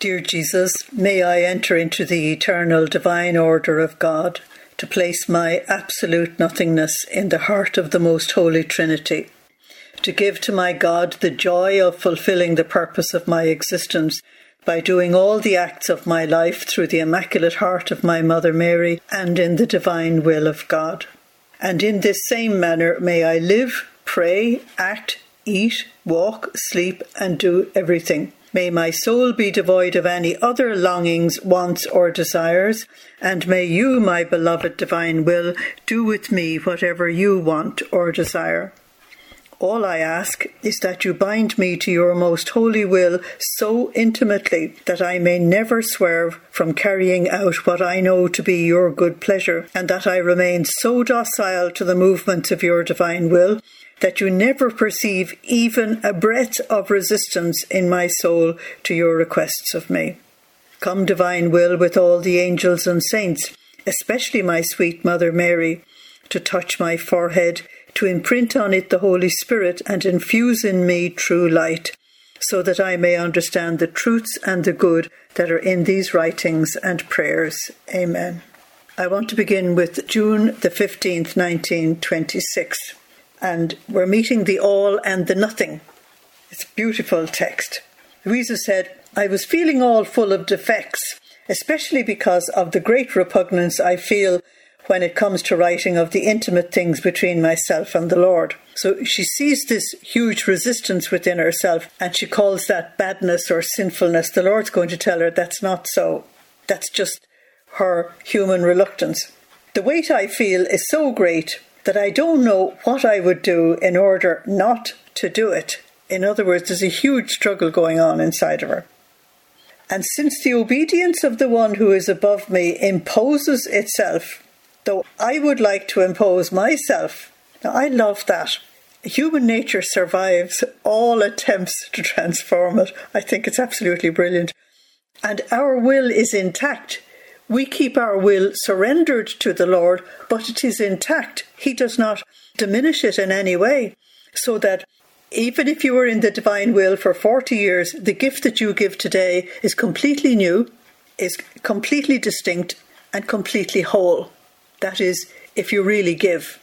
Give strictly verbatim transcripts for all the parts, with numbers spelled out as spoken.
Dear Jesus, may I enter into the eternal divine order of God to place my absolute nothingness in the heart of the most holy Trinity, to give to my God the joy of fulfilling the purpose of my existence by doing all the acts of my life through the Immaculate Heart of my Mother Mary and in the divine will of God. And in this same manner may I live, pray, act, eat, walk, sleep, and do everything. May my soul be devoid of any other longings, wants, or desires, and may you, my beloved divine will, do with me whatever you want or desire. All I ask is that you bind me to your most holy will so intimately that I may never swerve from carrying out what I know to be your good pleasure, and that I remain so docile to the movements of your divine will that you never perceive even a breath of resistance in my soul to your requests of me. Come, divine will, with all the angels and saints, especially my sweet Mother Mary, to touch my forehead, to imprint on it the Holy Spirit and infuse in me true light, so that I may understand the truths and the good that are in these writings and prayers. Amen. I want to begin with June the fifteenth, nineteen twenty-six. And we're meeting the all and the nothing. It's a beautiful text. Louisa said, I was feeling all full of defects, especially because of the great repugnance I feel when it comes to writing of the intimate things between myself and the Lord. So she sees this huge resistance within herself, and she calls that badness or sinfulness. The Lord's going to tell her that's not so. That's just her human reluctance. The weight I feel is so great that I don't know what I would do in order not to do it. In other words, there's a huge struggle going on inside of her. And since the obedience of the one who is above me imposes itself, though I would like to impose myself, now I love that. Human nature survives all attempts to transform it. I think it's absolutely brilliant. And our will is intact. We keep our will surrendered to the Lord, but it is intact. He does not diminish it in any way. So that even if you were in the divine will for forty years, the gift that you give today is completely new, is completely distinct, and completely whole. That is, if you really give.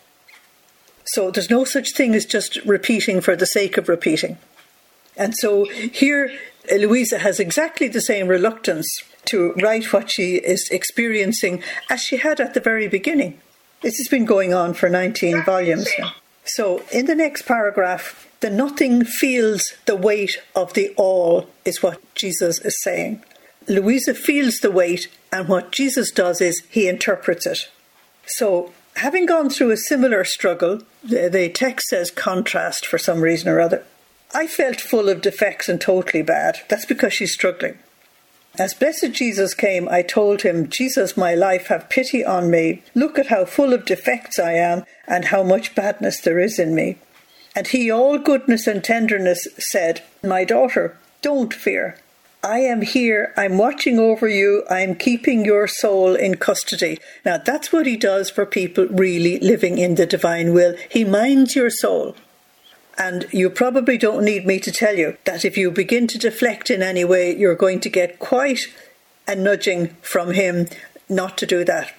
So there's no such thing as just repeating for the sake of repeating. And so here, Louisa has exactly the same reluctance to write what she is experiencing as she had at the very beginning. This has been going on for nineteen volumes now. So in the next paragraph, the nothing feels the weight of the all is what Jesus is saying. Louisa feels the weight, and what Jesus does is he interprets it. So having gone through a similar struggle, the, the text says contrast for some reason or other. I felt full of defects and totally bad. That's because she's struggling. As blessed Jesus came, I told him, Jesus, my life, have pity on me. Look at how full of defects I am and how much badness there is in me. And he, all goodness and tenderness, said, my daughter, don't fear. I am here. I'm watching over you. I'm keeping your soul in custody. Now, that's what he does for people really living in the divine will. He minds your soul. And you probably don't need me to tell you that if you begin to deflect in any way, you're going to get quite a nudging from him not to do that,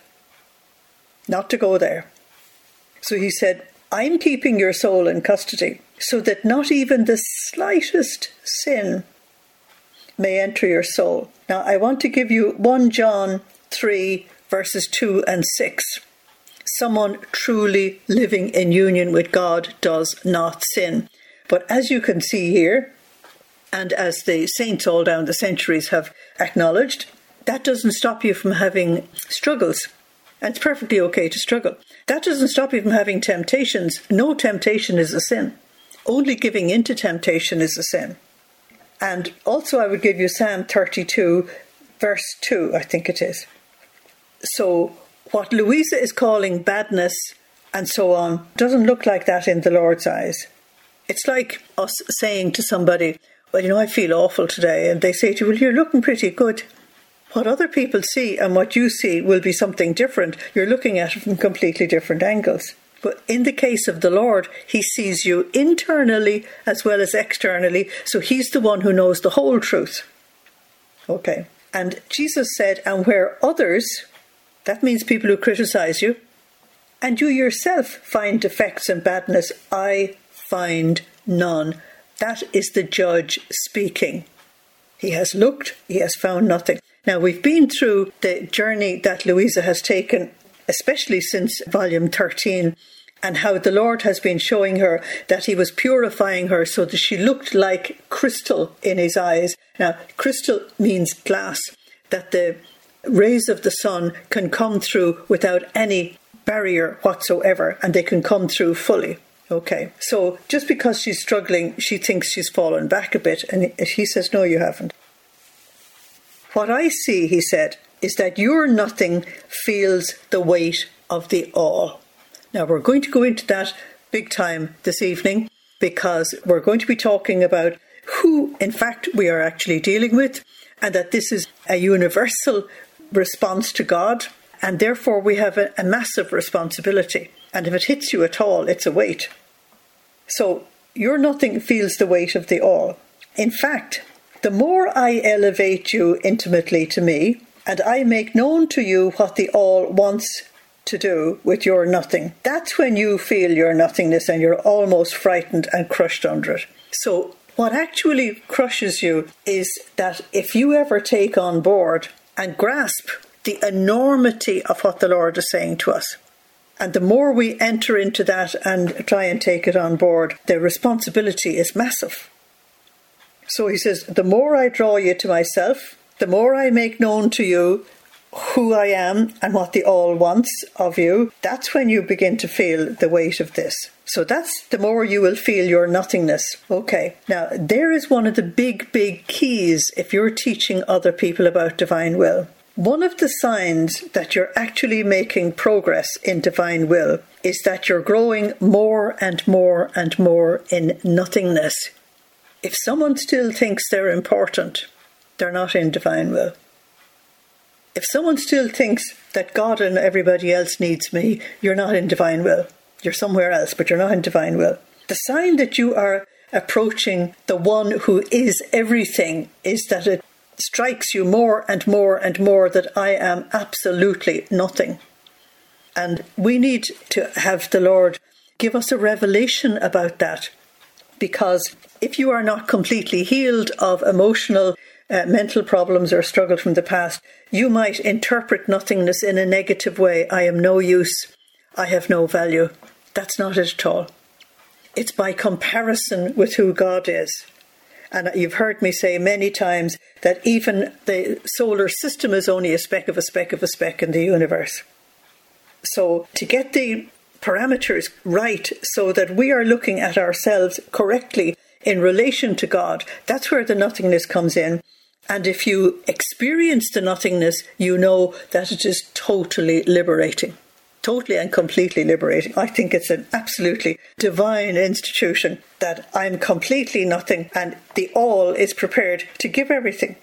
not to go there. So he said, I'm keeping your soul in custody so that not even the slightest sin may enter your soul. Now, I want to give you First John three, verses two and six. Someone truly living in union with God does not sin. But as you can see here, and as the saints all down the centuries have acknowledged, that doesn't stop you from having struggles. And it's perfectly okay to struggle. That doesn't stop you from having temptations. No temptation is a sin. Only giving into temptation is a sin. And also I would give you Psalm thirty-two, verse two, I think it is. So what Louisa is calling badness and so on doesn't look like that in the Lord's eyes. It's like us saying to somebody, well, you know, I feel awful today. And they say to you, well, you're looking pretty good. What other people see and what you see will be something different. You're looking at it from completely different angles. But in the case of the Lord, he sees you internally as well as externally. So he's the one who knows the whole truth. Okay. And Jesus said, and where others, that means people who criticize you, and you yourself find defects and badness, I find none. That is the judge speaking. He has looked, he has found nothing. Now, we've been through the journey that Louisa has taken, especially since volume thirteen, and how the Lord has been showing her that he was purifying her so that she looked like crystal in his eyes. Now, crystal means glass, that the rays of the sun can come through without any barrier whatsoever, and they can come through fully. Okay, so just because she's struggling, she thinks she's fallen back a bit, and he says, no, you haven't. What I see, he said, is that your nothing feels the weight of the all. Now, we're going to go into that big time this evening, because we're going to be talking about who, in fact, we are actually dealing with, and that this is a universal response to God, and therefore we have a, a massive responsibility. And if it hits you at all, it's a weight. So your nothing feels the weight of the all. In fact, the more I elevate you intimately to me, and I make known to you what the all wants to do with your nothing, that's when you feel your nothingness and you're almost frightened and crushed under it. So what actually crushes you is that if you ever take on board and grasp the enormity of what the Lord is saying to us, and the more we enter into that and try and take it on board, the responsibility is massive. So he says, the more I draw you to myself, the more I make known to you who I am and what the all wants of you, that's when you begin to feel the weight of this. So that's the more you will feel your nothingness. Okay, now there is one of the big, big keys if you're teaching other people about divine will. One of the signs that you're actually making progress in divine will is that you're growing more and more and more in nothingness. If someone still thinks they're important, they're not in divine will. If someone still thinks that God and everybody else needs me, you're not in divine will. You're somewhere else, but you're not in divine will. The sign that you are approaching the one who is everything is that it strikes you more and more and more that I am absolutely nothing. And we need to have the Lord give us a revelation about that, because if you are not completely healed of emotional uh, mental problems or struggle from the past, you might interpret nothingness in a negative way. I am no use. I have no value. That's not it at all. It's by comparison with who God is. And you've heard me say many times that even the solar system is only a speck of a speck of a speck in the universe. So to get the parameters right so that we are looking at ourselves correctly in relation to God, that's where the nothingness comes in. And if you experience the nothingness, you know that it is totally liberating. Totally and completely liberating. I think it's an absolutely divine institution that I'm completely nothing and the all is prepared to give everything.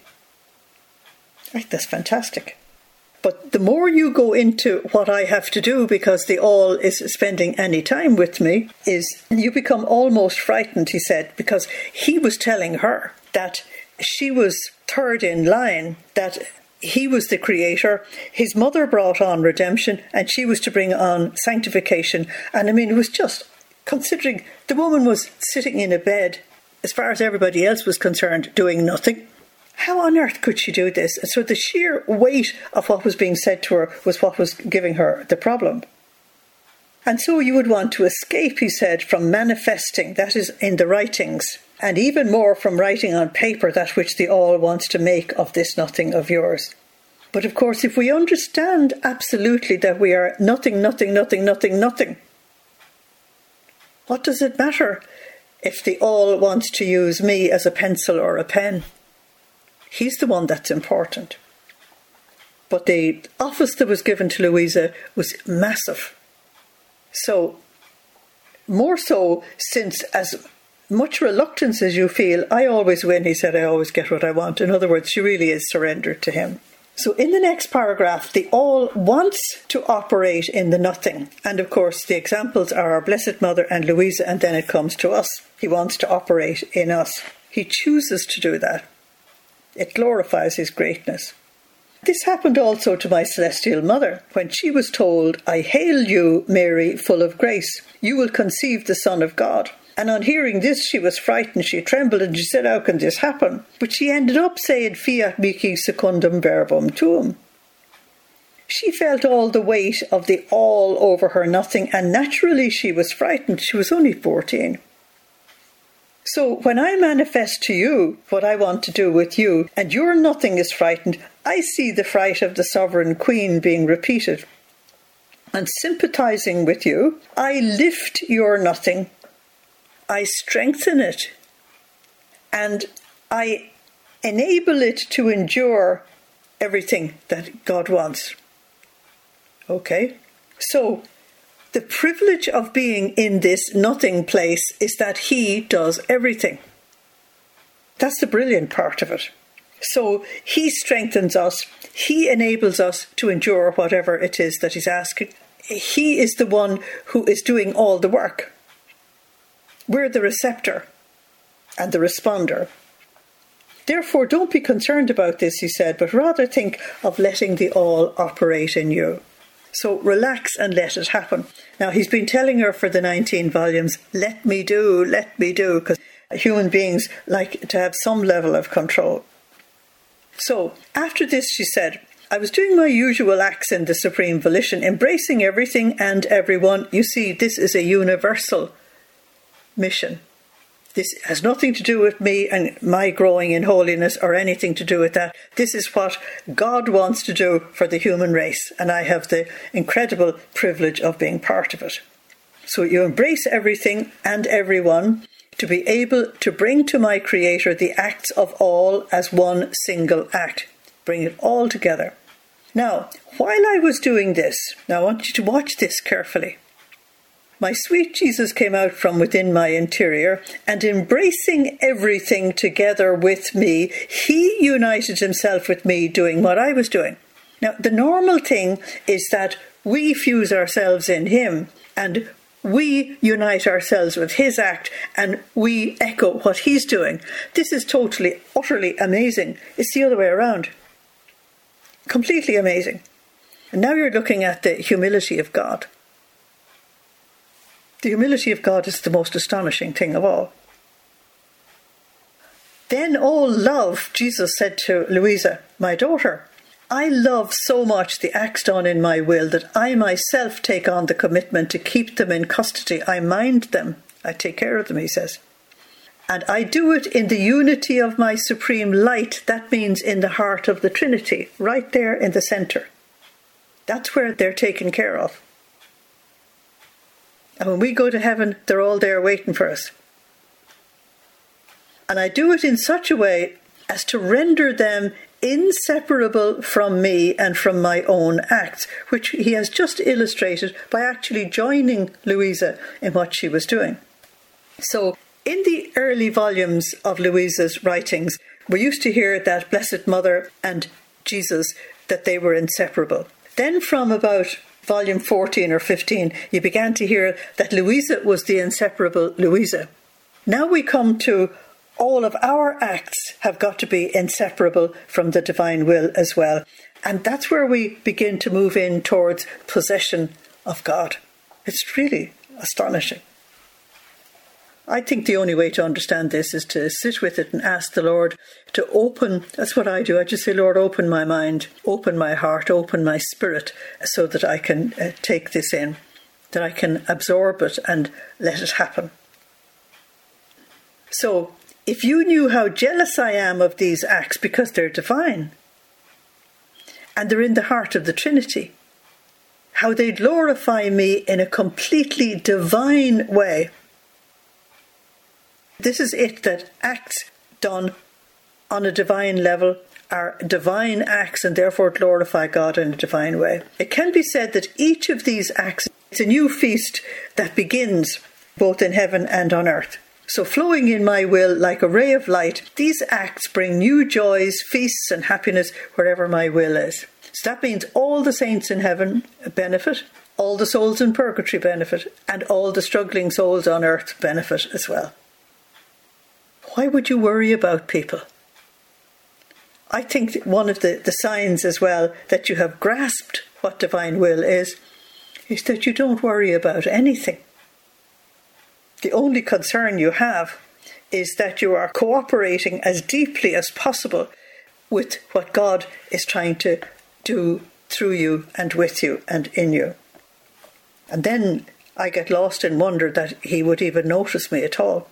Right, that's fantastic. But the more you go into what I have to do because the all is spending any time with me, is you become almost frightened, he said, because he was telling her that she was third in line, that he was the creator, his mother brought on redemption, and she was to bring on sanctification. And I mean, it was just, considering the woman was sitting in a bed, as far as everybody else was concerned, doing nothing. How on earth could she do this? So the sheer weight of what was being said to her was what was giving her the problem. And so you would want to escape, he said, from manifesting, that is in the writings, and even more from writing on paper that which the all wants to make of this nothing of yours. But of course, if we understand absolutely that we are nothing, nothing, nothing, nothing, nothing, what does it matter if the all wants to use me as a pencil or a pen? He's the one that's important. But the office that was given to Louisa was massive. So, more so since as much reluctance as you feel, I always win, he said, I always get what I want. In other words, she really is surrendered to him. So in the next paragraph, the all wants to operate in the nothing. And of course, the examples are our Blessed Mother and Louisa, and then it comes to us. He wants to operate in us. He chooses to do that. It glorifies his greatness. This happened also to my celestial mother, when she was told, I hail you, Mary, full of grace. You will conceive the Son of God. And on hearing this, she was frightened, she trembled, and she said, how can this happen? But she ended up saying, fiat mihi secundum verbum tuum. She felt all the weight of the all over her nothing, and naturally she was frightened. She was only fourteen. So when I manifest to you what I want to do with you, and your nothing is frightened, I see the fright of the sovereign queen being repeated. And sympathizing with you, I lift your nothing, I strengthen it, and I enable it to endure everything that God wants. Okay, so the privilege of being in this nothing place is that he does everything. That's the brilliant part of it. So he strengthens us, he enables us to endure whatever it is that he's asking. He is the one who is doing all the work. We're the receptor and the responder. Therefore, don't be concerned about this, he said, but rather think of letting the all operate in you. So relax and let it happen. Now, he's been telling her for the nineteen volumes, let me do, let me do, because human beings like to have some level of control. So, after this, she said, I was doing my usual acts in the Supreme Volition, embracing everything and everyone. You see, this is a universal mission. This has nothing to do with me and my growing in holiness or anything to do with that. This is what God wants to do for the human race, and I have the incredible privilege of being part of it. So you embrace everything and everyone to be able to bring to my Creator the acts of all as one single act. Bring it all together. Now, while I was doing this, now I want you to watch this carefully. My sweet Jesus came out from within my interior, and embracing everything together with me, he united himself with me doing what I was doing. Now, the normal thing is that we fuse ourselves in him, and we unite ourselves with his act, and we echo what he's doing. This is totally, utterly amazing. It's the other way around. Completely amazing. And now you're looking at the humility of God. The humility of God is the most astonishing thing of all. Then, oh love, Jesus said to Louisa, my daughter, I love so much the acts done in my will that I myself take on the commitment to keep them in custody. I mind them. I take care of them, he says. And I do it in the unity of my supreme light. That means in the heart of the Trinity, right there in the centre. That's where they're taken care of. And when we go to heaven, they're all there waiting for us. And I do it in such a way as to render them inseparable from me and from my own acts, which he has just illustrated by actually joining Louisa in what she was doing. So, in the early volumes of Louisa's writings, we used to hear that Blessed Mother and Jesus, that they were inseparable. Then from about volume fourteen or fifteen, you began to hear that Louisa was the inseparable Louisa. Now we come to all of our acts have got to be inseparable from the divine will as well. And that's where we begin to move in towards possession of God. It's really astonishing. I think the only way to understand this is to sit with it and ask the Lord to open. That's what I do. I just say, Lord, open my mind, open my heart, open my spirit so that I can uh, take this in, that I can absorb it and let it happen. So, if you knew how jealous I am of these acts because they're divine and they're in the heart of the Trinity, how they glorify me in a completely divine way. This is it, that acts done on a divine level are divine acts and therefore glorify God in a divine way. It can be said that each of these acts is a new feast that begins both in heaven and on earth. So flowing in my will like a ray of light, these acts bring new joys, feasts and happiness wherever my will is. So that means all the saints in heaven benefit, all the souls in purgatory benefit, and all the struggling souls on earth benefit as well. Why would you worry about people? I think that one of the, the signs as well that you have grasped what divine will is, is that you don't worry about anything. The only concern you have is that you are cooperating as deeply as possible with what God is trying to do through you and with you and in you. And then I get lost in wonder that he would even notice me at all.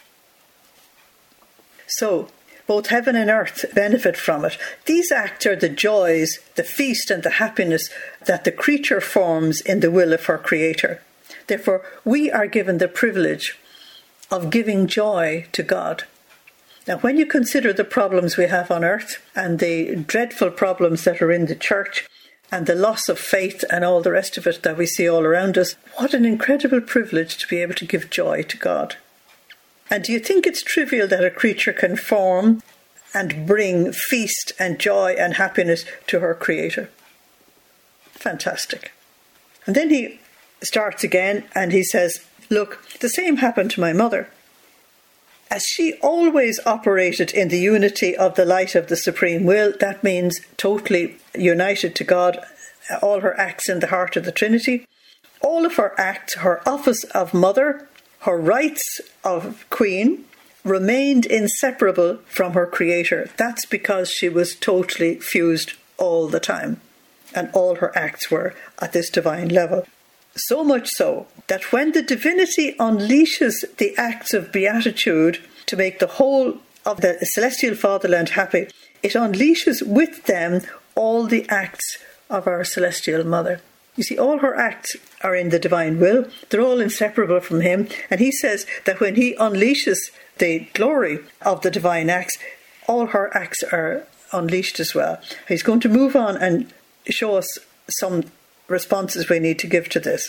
So, both heaven and earth benefit from it. These acts are the joys, the feast and the happiness that the creature forms in the will of her Creator. Therefore, we are given the privilege of giving joy to God. Now, when you consider the problems we have on earth and the dreadful problems that are in the church and the loss of faith and all the rest of it that we see all around us, what an incredible privilege to be able to give joy to God. And do you think it's trivial that a creature can form and bring feast and joy and happiness to her Creator? Fantastic. And then he starts again and he says, look, the same happened to my mother. As she always operated in the unity of the light of the supreme will, that means totally united to God, all her acts in the heart of the Trinity, all of her acts, her office of mother, her rights of queen, remained inseparable from her Creator. That's because she was totally fused all the time, and all her acts were at this divine level. So much so that when the divinity unleashes the acts of beatitude to make the whole of the celestial fatherland happy, it unleashes with them all the acts of our celestial mother. You see, all her acts are in the divine will. They're all inseparable from him. And he says that when he unleashes the glory of the divine acts, all her acts are unleashed as well. He's going to move on and show us some responses we need to give to this.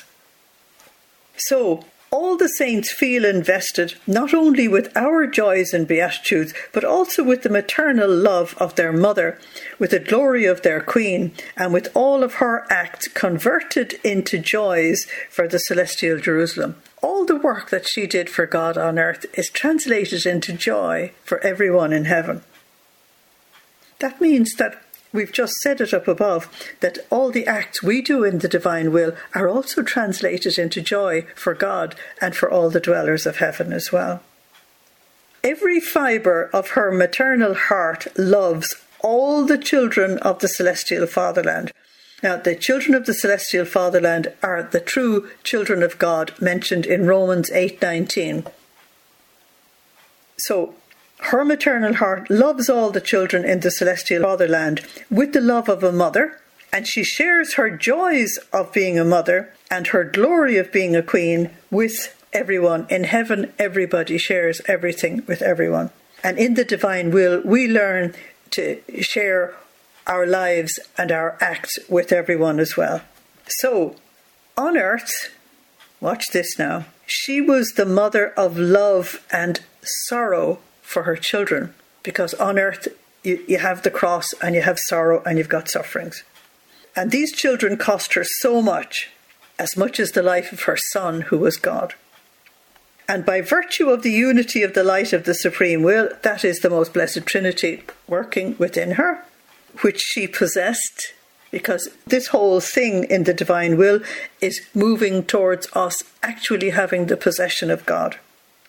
So, all the saints feel invested not only with our joys and beatitudes, but also with the maternal love of their mother, with the glory of their queen, and with all of her acts converted into joys for the celestial Jerusalem. All the work that she did for God on earth is translated into joy for everyone in heaven. That means that we've just said it up above, that all the acts we do in the divine will are also translated into joy for God and for all the dwellers of heaven as well. Every fibre of her maternal heart loves all the children of the celestial fatherland. Now, the children of the celestial fatherland are the true children of God mentioned in Romans eight nineteen. So, her maternal heart loves all the children in the celestial fatherland with the love of a mother, and she shares her joys of being a mother and her glory of being a queen with everyone. In heaven, everybody shares everything with everyone. And in the divine will, we learn to share our lives and our acts with everyone as well. So, on earth, watch this now, she was the mother of love and sorrow for her children, because on earth you, you have the cross and you have sorrow and you've got sufferings. And these children cost her so much, as much as the life of her son, who was God. And by virtue of the unity of the light of the supreme will, that is the most blessed Trinity working within her, which she possessed, because this whole thing in the divine will is moving towards us actually having the possession of God.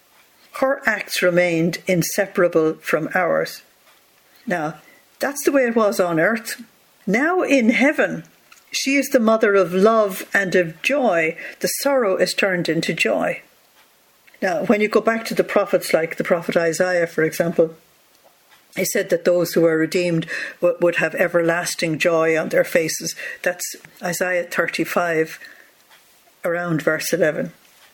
Her acts remained inseparable from ours. Now, that's the way it was on earth. Now in heaven, she is the mother of love and of joy. The sorrow is turned into joy. Now, when you go back to the prophets, like the prophet Isaiah, for example, he said that those who are redeemed would have everlasting joy on their faces. That's Isaiah thirty-five, around verse eleven.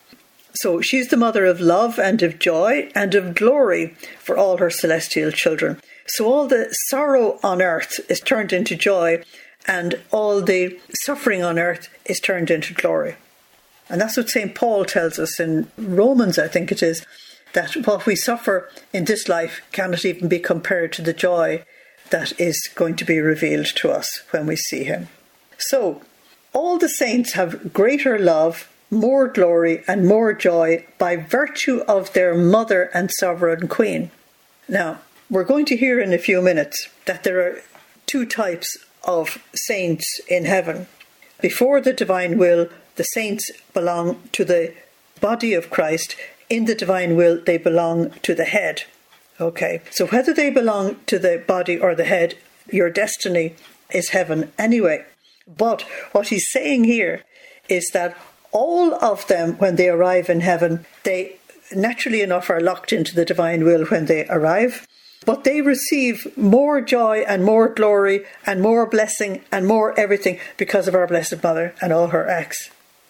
So she's the mother of love and of joy and of glory for all her celestial children. So all the sorrow on earth is turned into joy, and all the suffering on earth is turned into glory. And that's what Saint Paul tells us in Romans, I think it is, that what we suffer in this life cannot even be compared to the joy that is going to be revealed to us when we see him. So all the saints have greater love, more glory and more joy by virtue of their mother and sovereign queen. Now, we're going to hear in a few minutes that there are two types of saints in heaven. Before the divine will, the saints belong to the body of Christ. In the divine will, they belong to the head. Okay, so whether they belong to the body or the head, your destiny is heaven anyway. But what he's saying here is that all of them, when they arrive in heaven, they naturally enough are locked into the divine will when they arrive, but they receive more joy and more glory and more blessing and more everything because of our Blessed Mother and all her acts.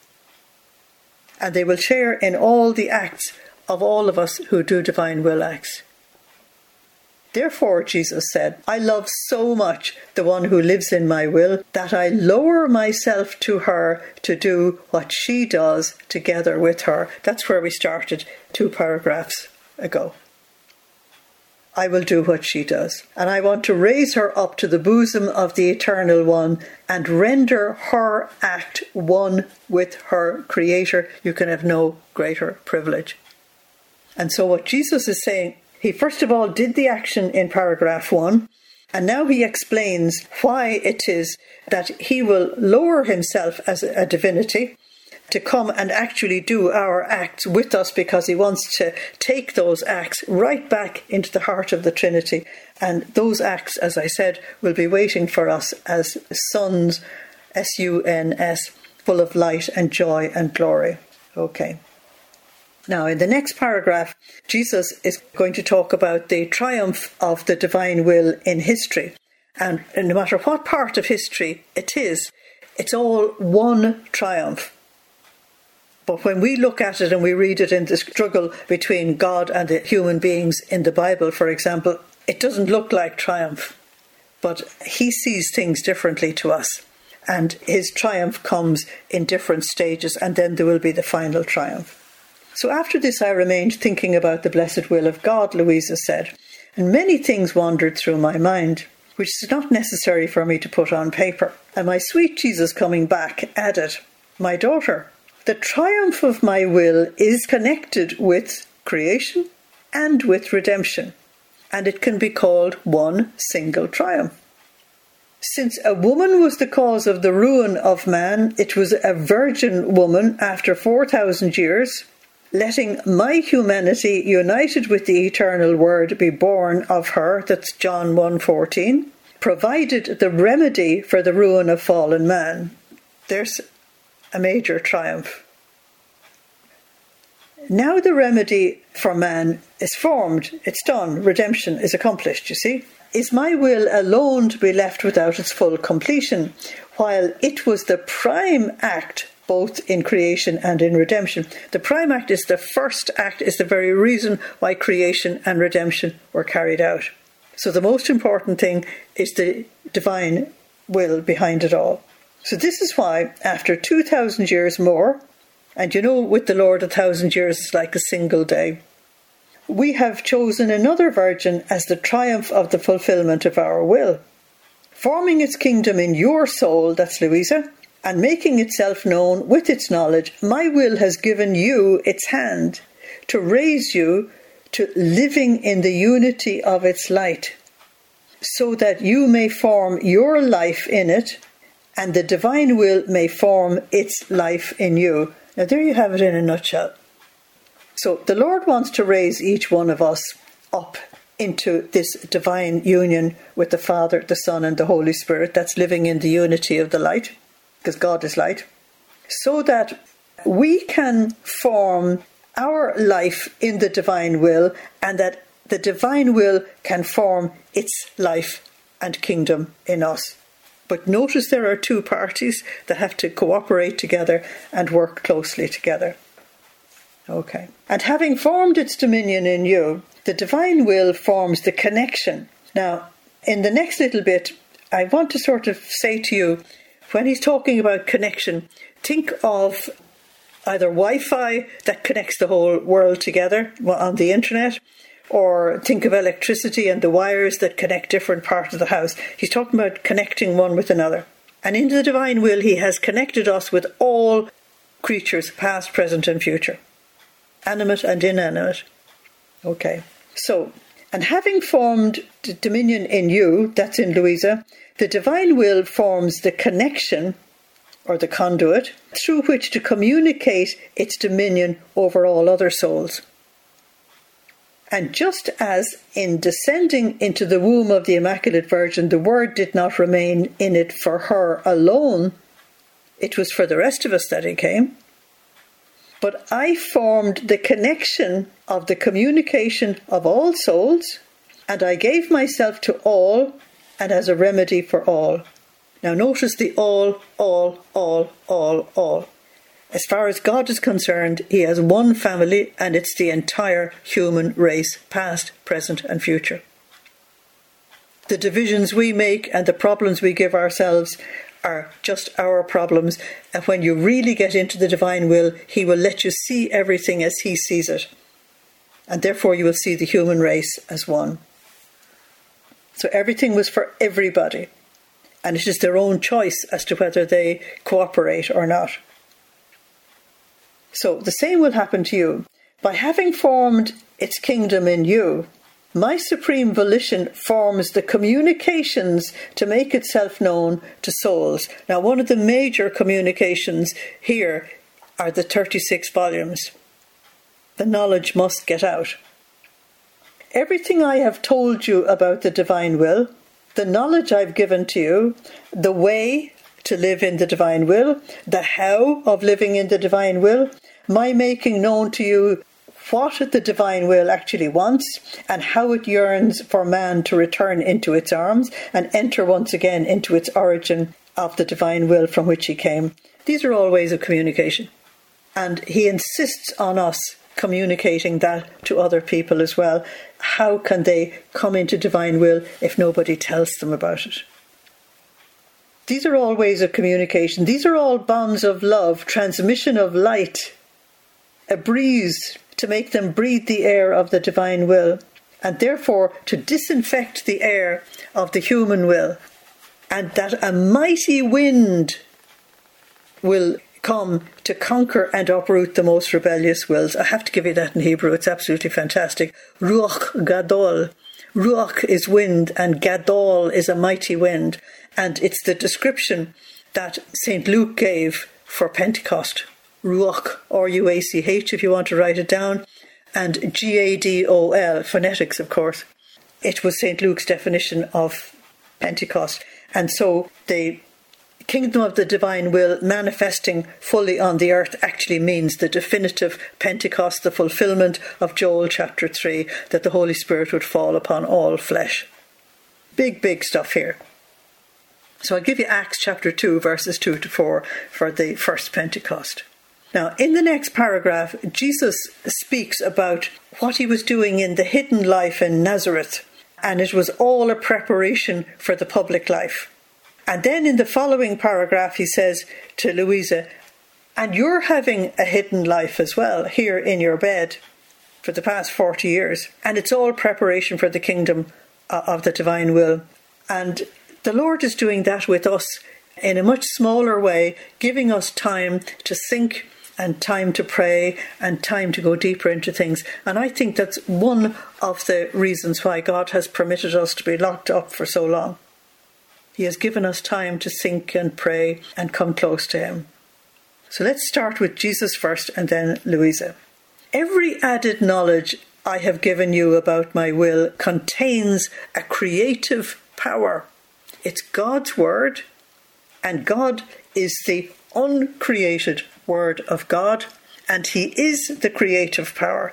And they will share in all the acts of all of us who do divine will acts. Therefore, Jesus said, I love so much the one who lives in my will that I lower myself to her to do what she does together with her. That's where we started two paragraphs ago. I will do what she does. And I want to raise her up to the bosom of the Eternal One and render her act one with her Creator. You can have no greater privilege. And so what Jesus is saying, he first of all did the action in paragraph one, and now he explains why it is that he will lower himself as a divinity to come and actually do our acts with us, because he wants to take those acts right back into the heart of the Trinity. And those acts, as I said, will be waiting for us as sons, S U N S, full of light and joy and glory. Okay. Now, in the next paragraph, Jesus is going to talk about the triumph of the divine will in history. And no matter what part of history it is, it's all one triumph. But when we look at it and we read it in the struggle between God and the human beings in the Bible, for example, it doesn't look like triumph. But he sees things differently to us. And his triumph comes in different stages, and then there will be the final triumph. So after this I remained thinking about the blessed will of God, Louisa said, and many things wandered through my mind, which is not necessary for me to put on paper. And my sweet Jesus coming back added, my daughter, the triumph of my will is connected with creation and with redemption, and it can be called one single triumph. Since a woman was the cause of the ruin of man, it was a virgin woman after four thousand years, letting my humanity united with the eternal word be born of her, that's John one fourteen, provided the remedy for the ruin of fallen man. There's a major triumph. Now the remedy for man is formed, it's done, redemption is accomplished, you see. Is my will alone to be left without its full completion, while it was the prime act both in creation and in redemption. The prime act is the first act, is the very reason why creation and redemption were carried out. So the most important thing is the divine will behind it all. So this is why, after two thousand years more, and you know with the Lord a thousand years is like a single day, we have chosen another virgin as the triumph of the fulfillment of our will, forming its kingdom in your soul, that's Louisa, and making itself known with its knowledge. My will has given you its hand to raise you to living in the unity of its light, so that you may form your life in it, and the divine will may form its life in you. Now there you have it in a nutshell. So the Lord wants to raise each one of us up into this divine union with the Father, the Son and the Holy Spirit, that's living in the unity of the light, because God is light, so that we can form our life in the divine will, and that the divine will can form its life and kingdom in us. But notice there are two parties that have to cooperate together and work closely together. Okay. And having formed its dominion in you, the divine will forms the connection. Now, in the next little bit, I want to sort of say to you, when he's talking about connection, think of either Wi-Fi that connects the whole world together on the internet, or think of electricity and the wires that connect different parts of the house. He's talking about connecting one with another. And in the divine will, he has connected us with all creatures, past, present and future, animate and inanimate. Okay. So, And having formed the dominion in you, that's in Louisa, the divine will forms the connection, or the conduit, through which to communicate its dominion over all other souls. And just as in descending into the womb of the Immaculate Virgin, the Word did not remain in it for her alone, it was for the rest of us that he came. But I formed the connection of the communication of all souls, and I gave myself to all, and as a remedy for all. Now notice the all, all, all, all, all. As far as God is concerned, he has one family, and it's the entire human race, past, present and future. The divisions we make and the problems we give ourselves are just our problems, and when you really get into the divine will, he will let you see everything as he sees it, and therefore you will see the human race as one. So everything was for everybody, and it is their own choice as to whether they cooperate or not. So the same will happen to you. By having formed its kingdom in you, my supreme volition forms the communications to make itself known to souls. Now, one of the major communications here are the thirty-six volumes. The knowledge must get out. Everything I have told you about the divine will, the knowledge I've given to you, the way to live in the divine will, the how of living in the divine will, my making known to you what the divine will actually wants and how it yearns for man to return into its arms and enter once again into its origin of the divine will from which he came. These are all ways of communication. And he insists on us communicating that to other people as well. How can they come into divine will if nobody tells them about it? These are all ways of communication. These are all bonds of love, transmission of light, a breeze to make them breathe the air of the divine will, and therefore to disinfect the air of the human will, and that a mighty wind will come to conquer and uproot the most rebellious wills. I have to give you that in Hebrew, it's absolutely fantastic. Ruach Gadol. Ruach is wind and Gadol is a mighty wind, and it's the description that Saint Luke gave for Pentecost. Ruach, R U A C H if you want to write it down, and G A D O L, phonetics of course. It was Saint Luke's definition of Pentecost. And so the kingdom of the divine will manifesting fully on the earth actually means the definitive Pentecost, the fulfillment of Joel chapter three, that the Holy Spirit would fall upon all flesh. Big, big stuff here. So I'll give you Acts chapter two, verses two to four for the first Pentecost. Now, in the next paragraph, Jesus speaks about what he was doing in the hidden life in Nazareth, and it was all a preparation for the public life. And then in the following paragraph, he says to Louisa, and you're having a hidden life as well, here in your bed, for the past forty years, and it's all preparation for the kingdom of the divine will. And the Lord is doing that with us in a much smaller way, giving us time to think and time to pray and time to go deeper into things. And I think that's one of the reasons why God has permitted us to be locked up for so long. He has given us time to think and pray and come close to him. So let's start with Jesus first and then Louisa. Every added knowledge I have given you about my will contains a creative power. It's God's word, and God is the uncreated word of God, and he is the creative power.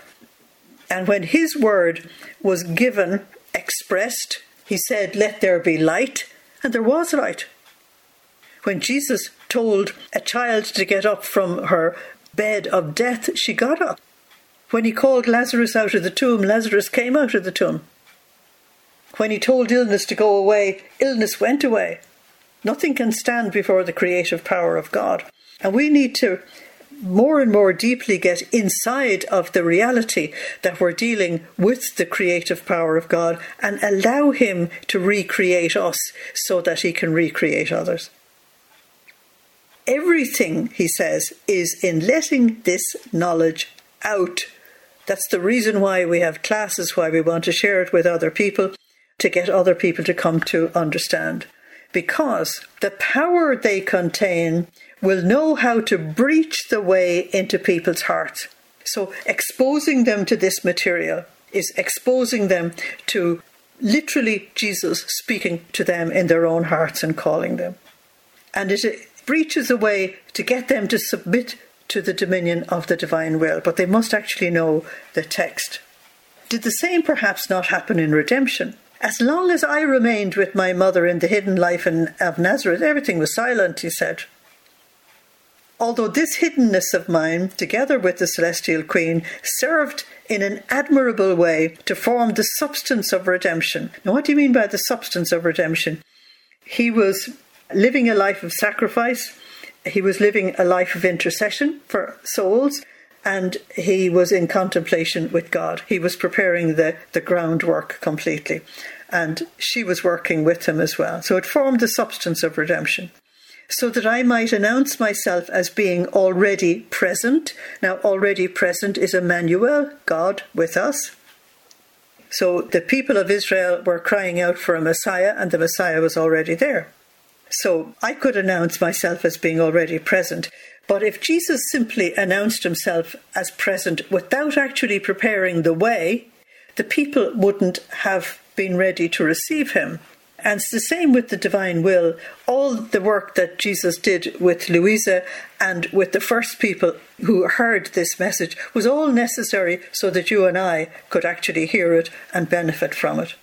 And when his word was given, expressed, he said, let there be light, and there was light. When Jesus told a child to get up from her bed of death, she got up. When he called Lazarus out of the tomb, Lazarus came out of the tomb. When he told illness to go away, illness went away. Nothing can stand before the creative power of God. And we need to more and more deeply get inside of the reality that we're dealing with the creative power of God and allow him to recreate us so that he can recreate others. Everything, he says, is in letting this knowledge out That's the reason why we have classes, why we want to share it with other people, to get other people to come to understand. Because the power they contain will know how to breach the way into people's hearts. So exposing them to this material is exposing them to literally Jesus speaking to them in their own hearts and calling them. And it breaches a way to get them to submit to the dominion of the divine will, but they must actually know the text. Did the same perhaps not happen in redemption? As long as I remained with my mother in the hidden life in, of Nazareth, everything was silent, he said. Although this hiddenness of mine, together with the celestial queen, served in an admirable way to form the substance of redemption. Now, what do you mean by the substance of redemption? He was living a life of sacrifice. He was living a life of intercession for souls, and he was in contemplation with God. He was preparing the, the groundwork completely, and she was working with him as well. So it formed the substance of redemption, so that I might announce myself as being already present. Now, already present is Emmanuel, God with us. So the people of Israel were crying out for a Messiah, and the Messiah was already there. So I could announce myself as being already present. But if Jesus simply announced himself as present without actually preparing the way, the people wouldn't have been ready to receive him. And it's the same with the divine will. All the work that Jesus did with Louisa and with the first people who heard this message was all necessary so that you and I could actually hear it and benefit from it.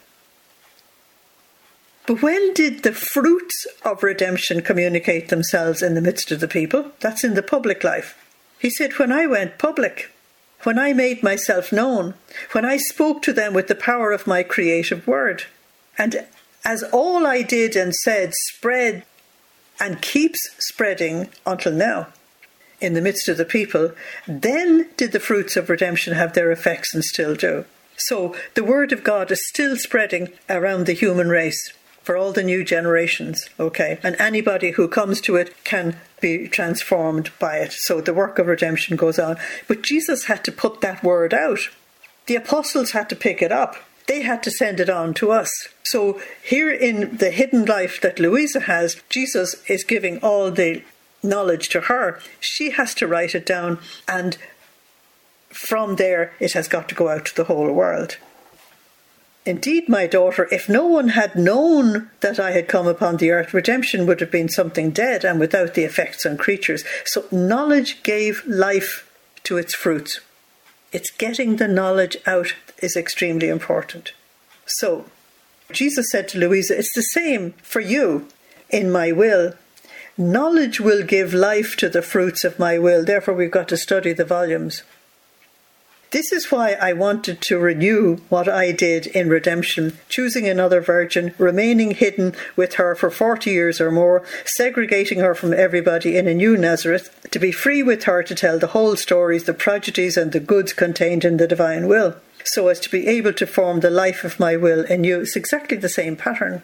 But when did the fruits of redemption communicate themselves in the midst of the people? That's in the public life. He said, when I went public, when I made myself known, when I spoke to them with the power of my creative word, and as all I did and said spread and keeps spreading until now in the midst of the people, then did the fruits of redemption have their effects and still do. So the word of God is still spreading around the human race for all the new generations, okay? And anybody who comes to it can be transformed by it. So the work of redemption goes on. But Jesus had to put that word out. The apostles had to pick it up. They had to send it on to us. So here in the hidden life that Louisa has, Jesus is giving all the knowledge to her. She has to write it down, and from there it has got to go out to the whole world. Indeed, my daughter, if no one had known that I had come upon the earth, redemption would have been something dead and without the effects on creatures. So knowledge gave life to its fruits. It's getting the knowledge out is extremely important. So Jesus said to Louisa, it's the same for you in my will. Knowledge will give life to the fruits of my will. Therefore, we've got to study the volumes. This is why I wanted to renew what I did in redemption, choosing another virgin, remaining hidden with her for forty years or more, segregating her from everybody in a new Nazareth, to be free with her to tell the whole stories, the prodigies and the goods contained in the divine will, so as to be able to form the life of my will in you. It's exactly the same pattern.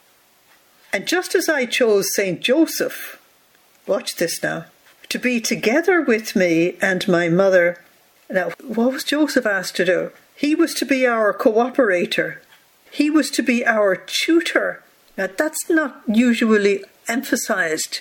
And just as I chose Saint Joseph, watch this now, to be together with me and my mother. Now, what was Joseph asked to do? He was to be our cooperator. He was to be our tutor. Now, that's not usually emphasized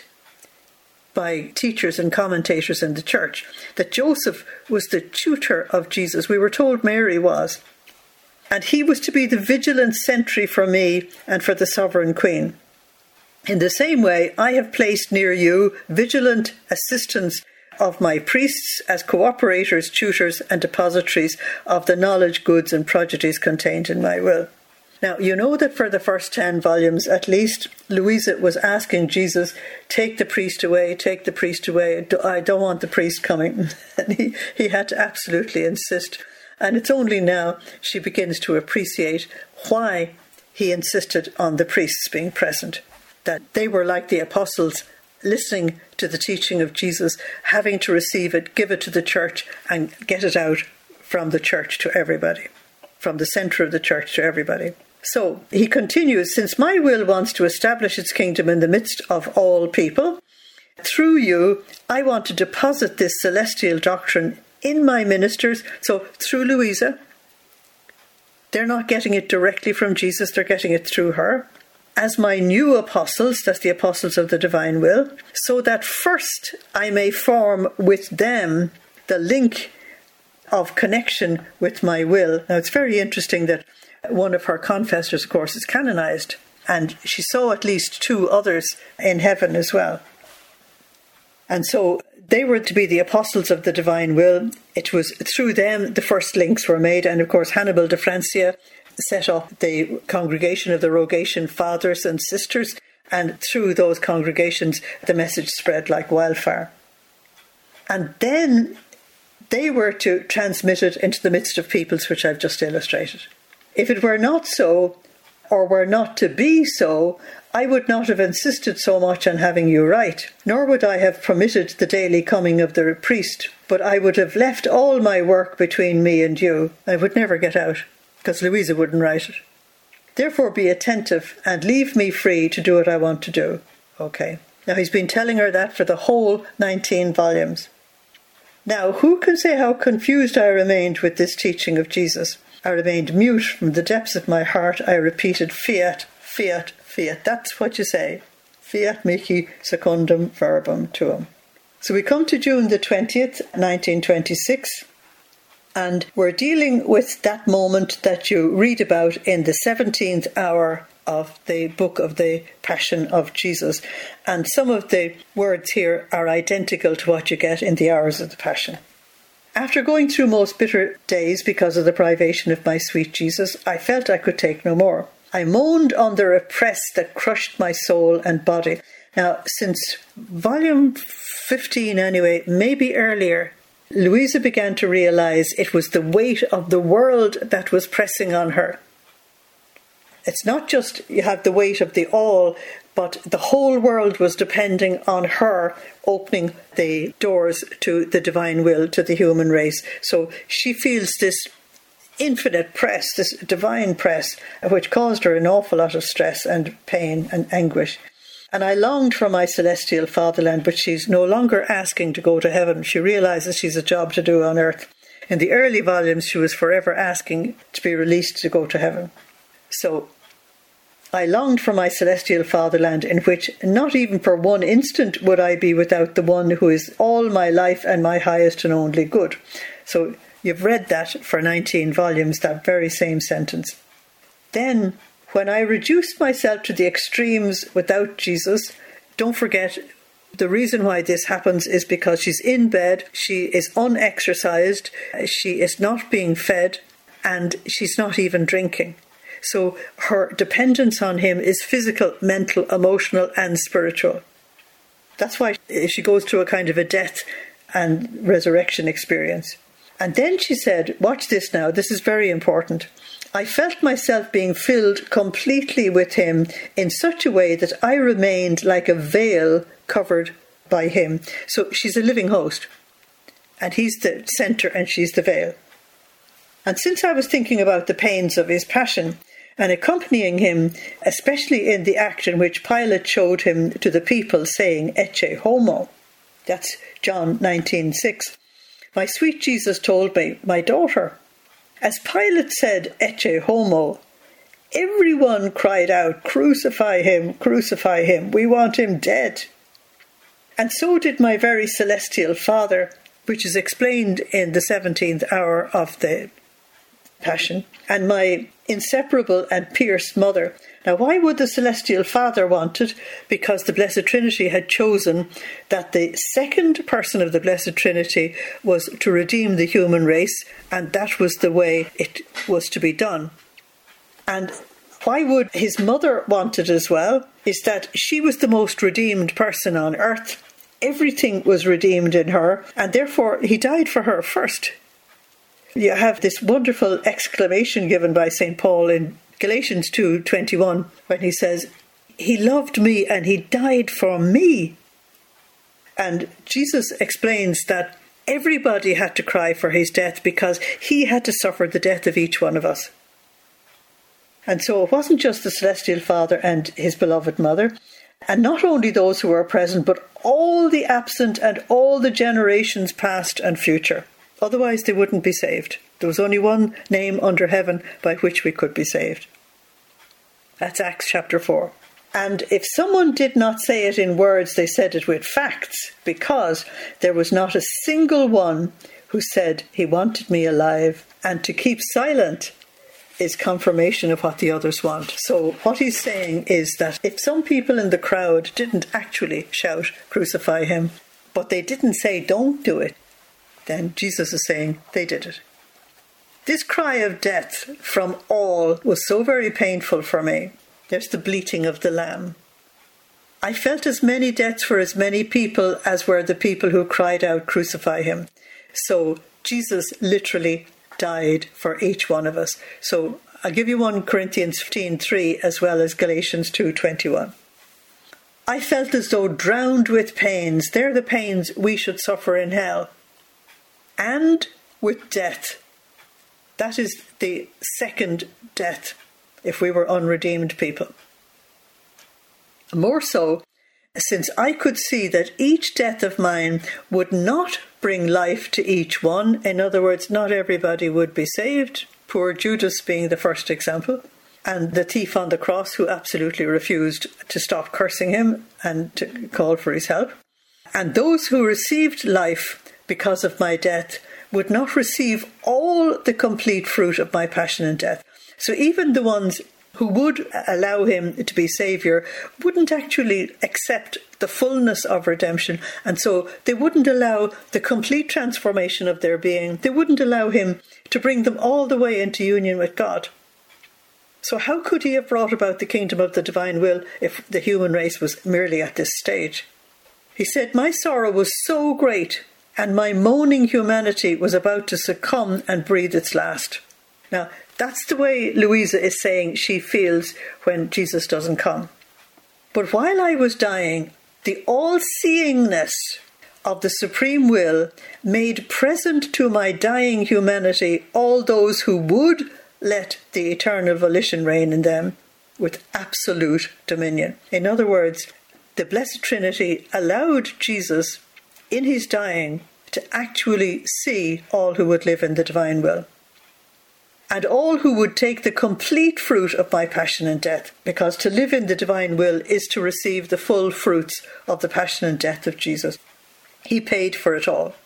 by teachers and commentators in the church, that Joseph was the tutor of Jesus. We were told Mary was. And he was to be the vigilant sentry for me and for the sovereign queen. In the same way, I have placed near you vigilant assistants of my priests as cooperators, tutors and depositories of the knowledge, goods and prodigies contained in my will. Now, you know that for the first ten volumes, at least, Louisa was asking Jesus, take the priest away, take the priest away. I don't want the priest coming. And he, he had to absolutely insist. And it's only now she begins to appreciate why he insisted on the priests being present, that they were like the apostles, listening to the teaching of Jesus, having to receive it, give it to the church and get it out from the church to everybody, from the centre of the church to everybody. So he continues, since my will wants to establish its kingdom in the midst of all people, through you, I want to deposit this celestial doctrine in my ministers, so through Louisa, they're not getting it directly from Jesus, they're getting it through her, as my new apostles, that's the apostles of the divine will, so that first I may form with them the link of connection with my will. Now, it's very interesting that one of her confessors, of course, is canonized, and she saw at least two others in heaven as well. And so they were to be the apostles of the divine will. It was through them the first links were made, and of course Hannibal de Francia set up the congregation of the Rogatian fathers and sisters, and through those congregations the message spread like wildfire. And then they were to transmit it into the midst of peoples, which I've just illustrated. If it were not so, or were not to be so, I would not have insisted so much on having you write, nor would I have permitted the daily coming of the priest, but I would have left all my work between me and you. I would never get out, because Louisa wouldn't write it. Therefore be attentive and leave me free to do what I want to do. Okay. Now he's been telling her that for the whole nineteen volumes. Now, who can say how confused I remained with this teaching of Jesus? I remained mute. From the depths of my heart I repeated, fiat, fiat, fiat. That's what you say. Fiat mihi secundum verbum tuum. So we come to June the twentieth, nineteen twenty-six, and we're dealing with that moment that you read about in the seventeenth hour of the book of the Passion of Jesus. And some of the words here are identical to what you get in the hours of the Passion. After going through most bitter days because of the privation of my sweet Jesus, I felt I could take no more. I moaned under a press that crushed my soul and body. Now, since volume fifteen anyway, maybe earlier, Louisa began to realise it was the weight of the world that was pressing on her. It's not just you have the weight of the all, but the whole world was depending on her opening the doors to the divine will, to the human race. So she feels this infinite press, this divine press, which caused her an awful lot of stress and pain and anguish. And I longed for my celestial fatherland, but she's no longer asking to go to heaven. She realises she's a job to do on earth. In the early volumes, she was forever asking to be released to go to heaven. So I longed for my celestial fatherland, in which not even for one instant would I be without the one who is all my life and my highest and only good. So you've read that for nineteen volumes, that very same sentence. Then, when I reduced myself to the extremes without Jesus, don't forget, the reason why this happens is because she's in bed, she is unexercised, she is not being fed, and she's not even drinking. So her dependence on him is physical, mental, emotional, and spiritual. That's why she goes through a kind of a death and resurrection experience. And then she said, watch this now, this is very important. I felt myself being filled completely with him in such a way that I remained like a veil covered by him. So she's a living host, and he's the centre and she's the veil. And since I was thinking about the pains of his passion, and accompanying him, especially in the act in which Pilate showed him to the people, saying, Ecce homo. That's John nineteen six. My sweet Jesus told me, my daughter, as Pilate said, Ecce homo, everyone cried out, crucify him, crucify him, we want him dead. And so did my very celestial Father, which is explained in the seventeenth hour of the Passion, and my inseparable and pierced mother. Now, why would the celestial Father want it? Because the Blessed Trinity had chosen that the second person of the Blessed Trinity was to redeem the human race, and that was the way it was to be done. And why would his mother want it as well? Is that she was the most redeemed person on earth. Everything was redeemed in her, and therefore he died for her first. You have this wonderful exclamation given by Saint Paul in Galatians two twenty-one, when he says, he loved me and he died for me. And Jesus explains that everybody had to cry for his death because he had to suffer the death of each one of us. And so it wasn't just the Celestial Father and his beloved mother, and not only those who were present, but all the absent and all the generations past and future. Otherwise they wouldn't be saved. There was only one name under heaven by which we could be saved. That's Acts chapter four. And if someone did not say it in words, they said it with facts, because there was not a single one who said he wanted me alive. And to keep silent is confirmation of what the others want. So what he's saying is that if some people in the crowd didn't actually shout, crucify him, but they didn't say don't do it, then Jesus is saying they did it. This cry of death from all was so very painful for me. There's the bleating of the lamb. I felt as many deaths for as many people as were the people who cried out, crucify him. So Jesus literally died for each one of us. So I'll give you First Corinthians fifteen three as well as Galatians two twenty-one. I felt as though drowned with pains. They're the pains we should suffer in hell. And with death. That is the second death if we were unredeemed people. More so, since I could see that each death of mine would not bring life to each one. In other words, not everybody would be saved. Poor Judas being the first example. And the thief on the cross who absolutely refused to stop cursing him and to call for his help. And those who received life because of my death would not receive all the complete fruit of my passion and death. So even the ones who would allow him to be Saviour wouldn't actually accept the fullness of redemption, and so they wouldn't allow the complete transformation of their being. They wouldn't allow him to bring them all the way into union with God. So how could he have brought about the kingdom of the divine will if the human race was merely at this stage? He said, my sorrow was so great, and my moaning humanity was about to succumb and breathe its last. Now, that's the way Louisa is saying she feels when Jesus doesn't come. But while I was dying, the all-seeingness of the supreme will made present to my dying humanity all those who would let the eternal volition reign in them with absolute dominion. In other words, the Blessed Trinity allowed Jesus in his dying to actually see all who would live in the divine will. And all who would take the complete fruit of my passion and death, because to live in the divine will is to receive the full fruits of the passion and death of Jesus. He paid for it all.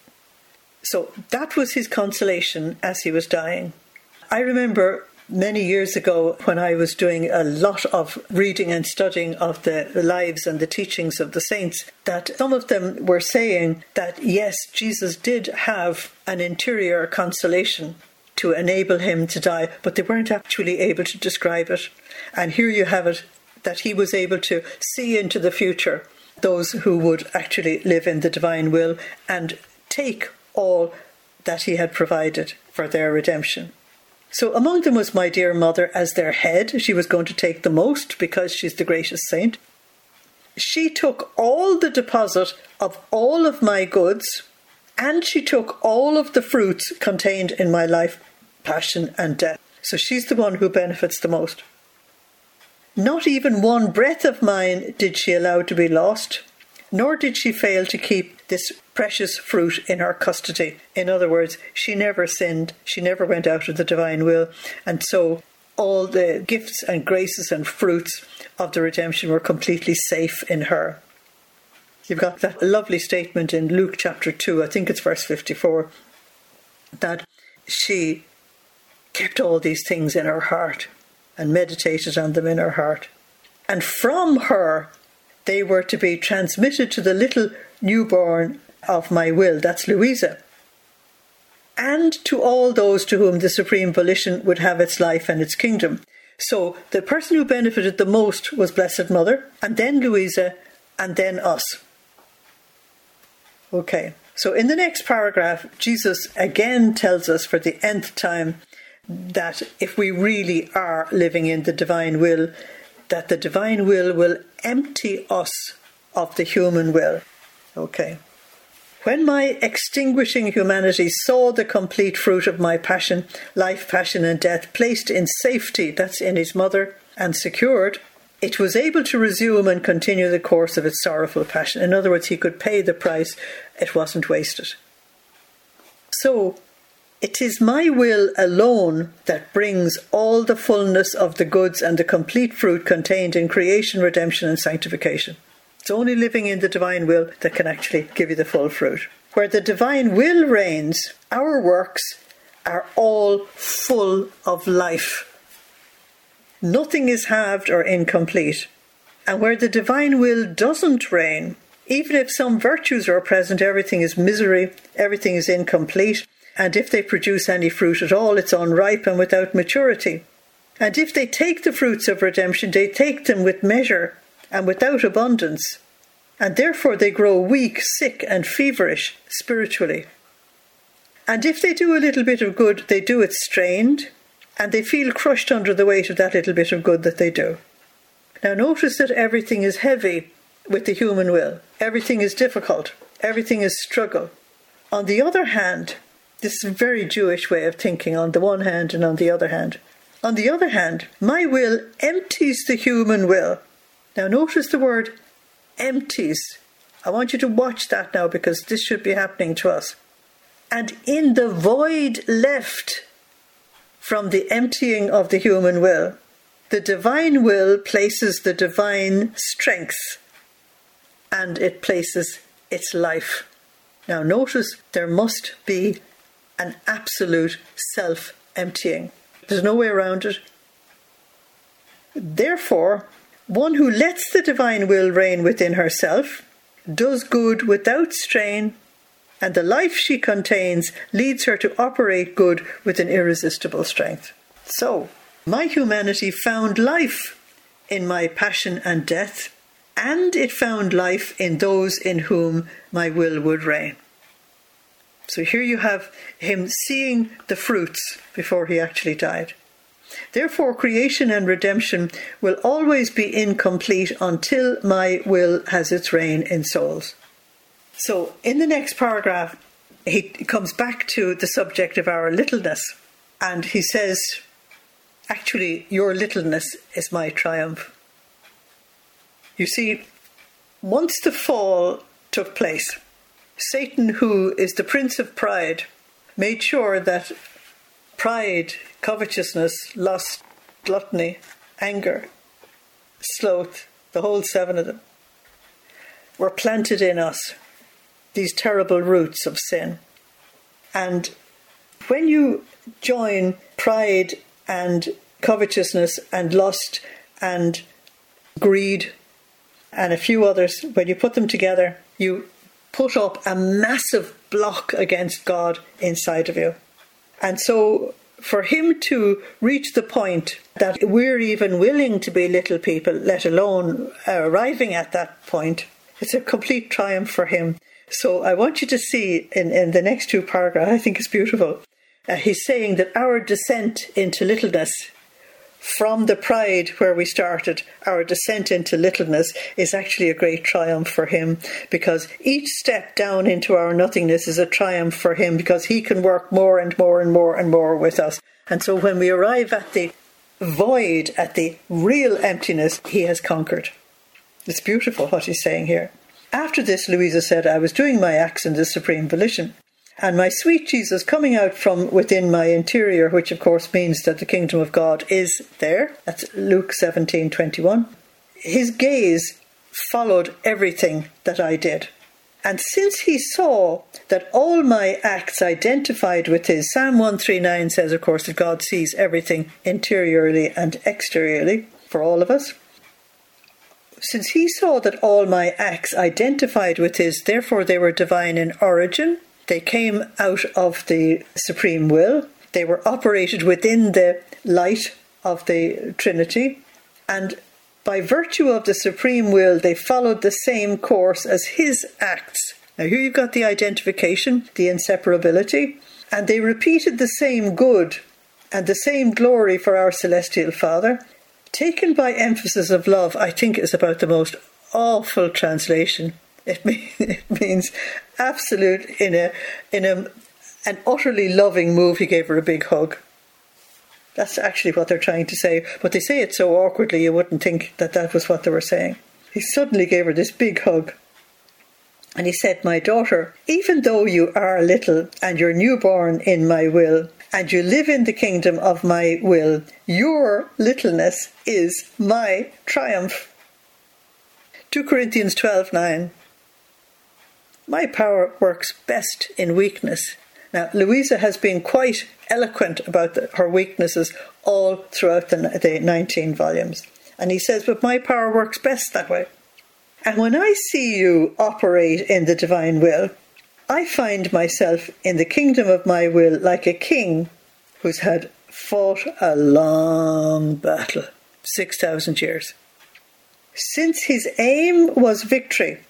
So that was his consolation as he was dying. I remember many years ago when I was doing a lot of reading and studying of the lives and the teachings of the saints, that some of them were saying that yes, Jesus did have an interior consolation to enable him to die, but they weren't actually able to describe it. And here you have it, that he was able to see into the future those who would actually live in the divine will and take all that he had provided for their redemption. So among them was my dear mother as their head. She was going to take the most because she's the greatest saint. She took all the deposit of all of my goods, and she took all of the fruits contained in my life, passion and death. So she's the one who benefits the most. Not even one breath of mine did she allow to be lost, nor did she fail to keep this precious fruit in her custody. In other words, she never sinned, she never went out of the divine will, and so all the gifts and graces and fruits of the redemption were completely safe in her. You've got that lovely statement in Luke chapter two, I think it's verse fifty-four, that she kept all these things in her heart and meditated on them in her heart. And from her they were to be transmitted to the little newborn of my will, that's Louisa, and to all those to whom the supreme volition would have its life and its kingdom. So the person who benefited the most was Blessed Mother, and then Louisa, and then us. Okay, so in the next paragraph, Jesus again tells us for the nth time that if we really are living in the divine will, that the divine will will empty us of the human will. Okay. When my extinguishing humanity saw the complete fruit of my passion, life, passion and death placed in safety, that's in his mother, and secured, it was able to resume and continue the course of its sorrowful passion. In other words, he could pay the price. It wasn't wasted. So, it is my will alone that brings all the fullness of the goods and the complete fruit contained in creation, redemption and sanctification. It's only living in the divine will that can actually give you the full fruit. Where the divine will reigns, our works are all full of life. Nothing is halved or incomplete. And where the divine will doesn't reign, even if some virtues are present, everything is misery, everything is incomplete. And if they produce any fruit at all, it's unripe and without maturity. And if they take the fruits of redemption, they take them with measure and without abundance. And therefore they grow weak, sick and feverish spiritually. And if they do a little bit of good, they do it strained, and they feel crushed under the weight of that little bit of good that they do. Now notice that everything is heavy with the human will. Everything is difficult. Everything is struggle. On the other hand, this is a very Jewish way of thinking, on the one hand and on the other hand. On the other hand, my will empties the human will. Now notice the word empties. I want you to watch that now, because this should be happening to us. And in the void left from the emptying of the human will, the divine will places the divine strength, and it places its life. Now notice there must be an absolute self-emptying. There's no way around it. Therefore, one who lets the divine will reign within herself does good without strain, and the life she contains leads her to operate good with an irresistible strength. So, my humanity found life in my passion and death, and it found life in those in whom my will would reign. So here you have him seeing the fruits before he actually died. Therefore, creation and redemption will always be incomplete until my will has its reign in souls. So in the next paragraph, he comes back to the subject of our littleness, and he says, actually, your littleness is my triumph. You see, once the fall took place, Satan, who is the prince of pride, made sure that pride, covetousness, lust, gluttony, anger, sloth, the whole seven of them, were planted in us, these terrible roots of sin. And when you join pride and covetousness and lust and greed and a few others, when you put them together, you put up a massive block against God inside of you. And so for him to reach the point that we're even willing to be little people, let alone arriving at that point, it's a complete triumph for him. So I want you to see in, in the next two paragraphs, I think it's beautiful. Uh, he's saying that our descent into littleness, from the pride where we started, our descent into littleness is actually a great triumph for him, because each step down into our nothingness is a triumph for him, because he can work more and more and more and more with us. And so when we arrive at the void, at the real emptiness, he has conquered. It's beautiful what he's saying here. After this, Louisa said, I was doing my acts in the supreme volition, and my sweet Jesus coming out from within my interior, which of course means that the kingdom of God is there. That's Luke seventeen twenty-one. His gaze followed everything that I did. And since he saw that all my acts identified with his, Psalm one thirty-nine says, of course, that God sees everything interiorly and exteriorly for all of us. Since he saw that all my acts identified with his, therefore they were divine in origin. They came out of the supreme will. They were operated within the light of the Trinity. And by virtue of the supreme will, they followed the same course as his acts. Now here you've got the identification, the inseparability. And they repeated the same good and the same glory for our celestial Father. Taken by emphasis of love, I think is about the most awful translation. It, mean, it means absolute, in a in a an utterly loving move, he gave her a big hug. That's actually what they're trying to say, but they say it so awkwardly you wouldn't think that that was what they were saying. He suddenly gave her this big hug. And he said, "My daughter, even though you are little and you're newborn in my will, and you live in the kingdom of my will, your littleness is my triumph." two Corinthians twelve nine. My power works best in weakness. Now, Louisa has been quite eloquent about the, her weaknesses all throughout the, the nineteen volumes. And he says, but my power works best that way. And when I see you operate in the divine will, I find myself in the kingdom of my will like a king who's had fought a long battle, six thousand years. Since his aim was victory,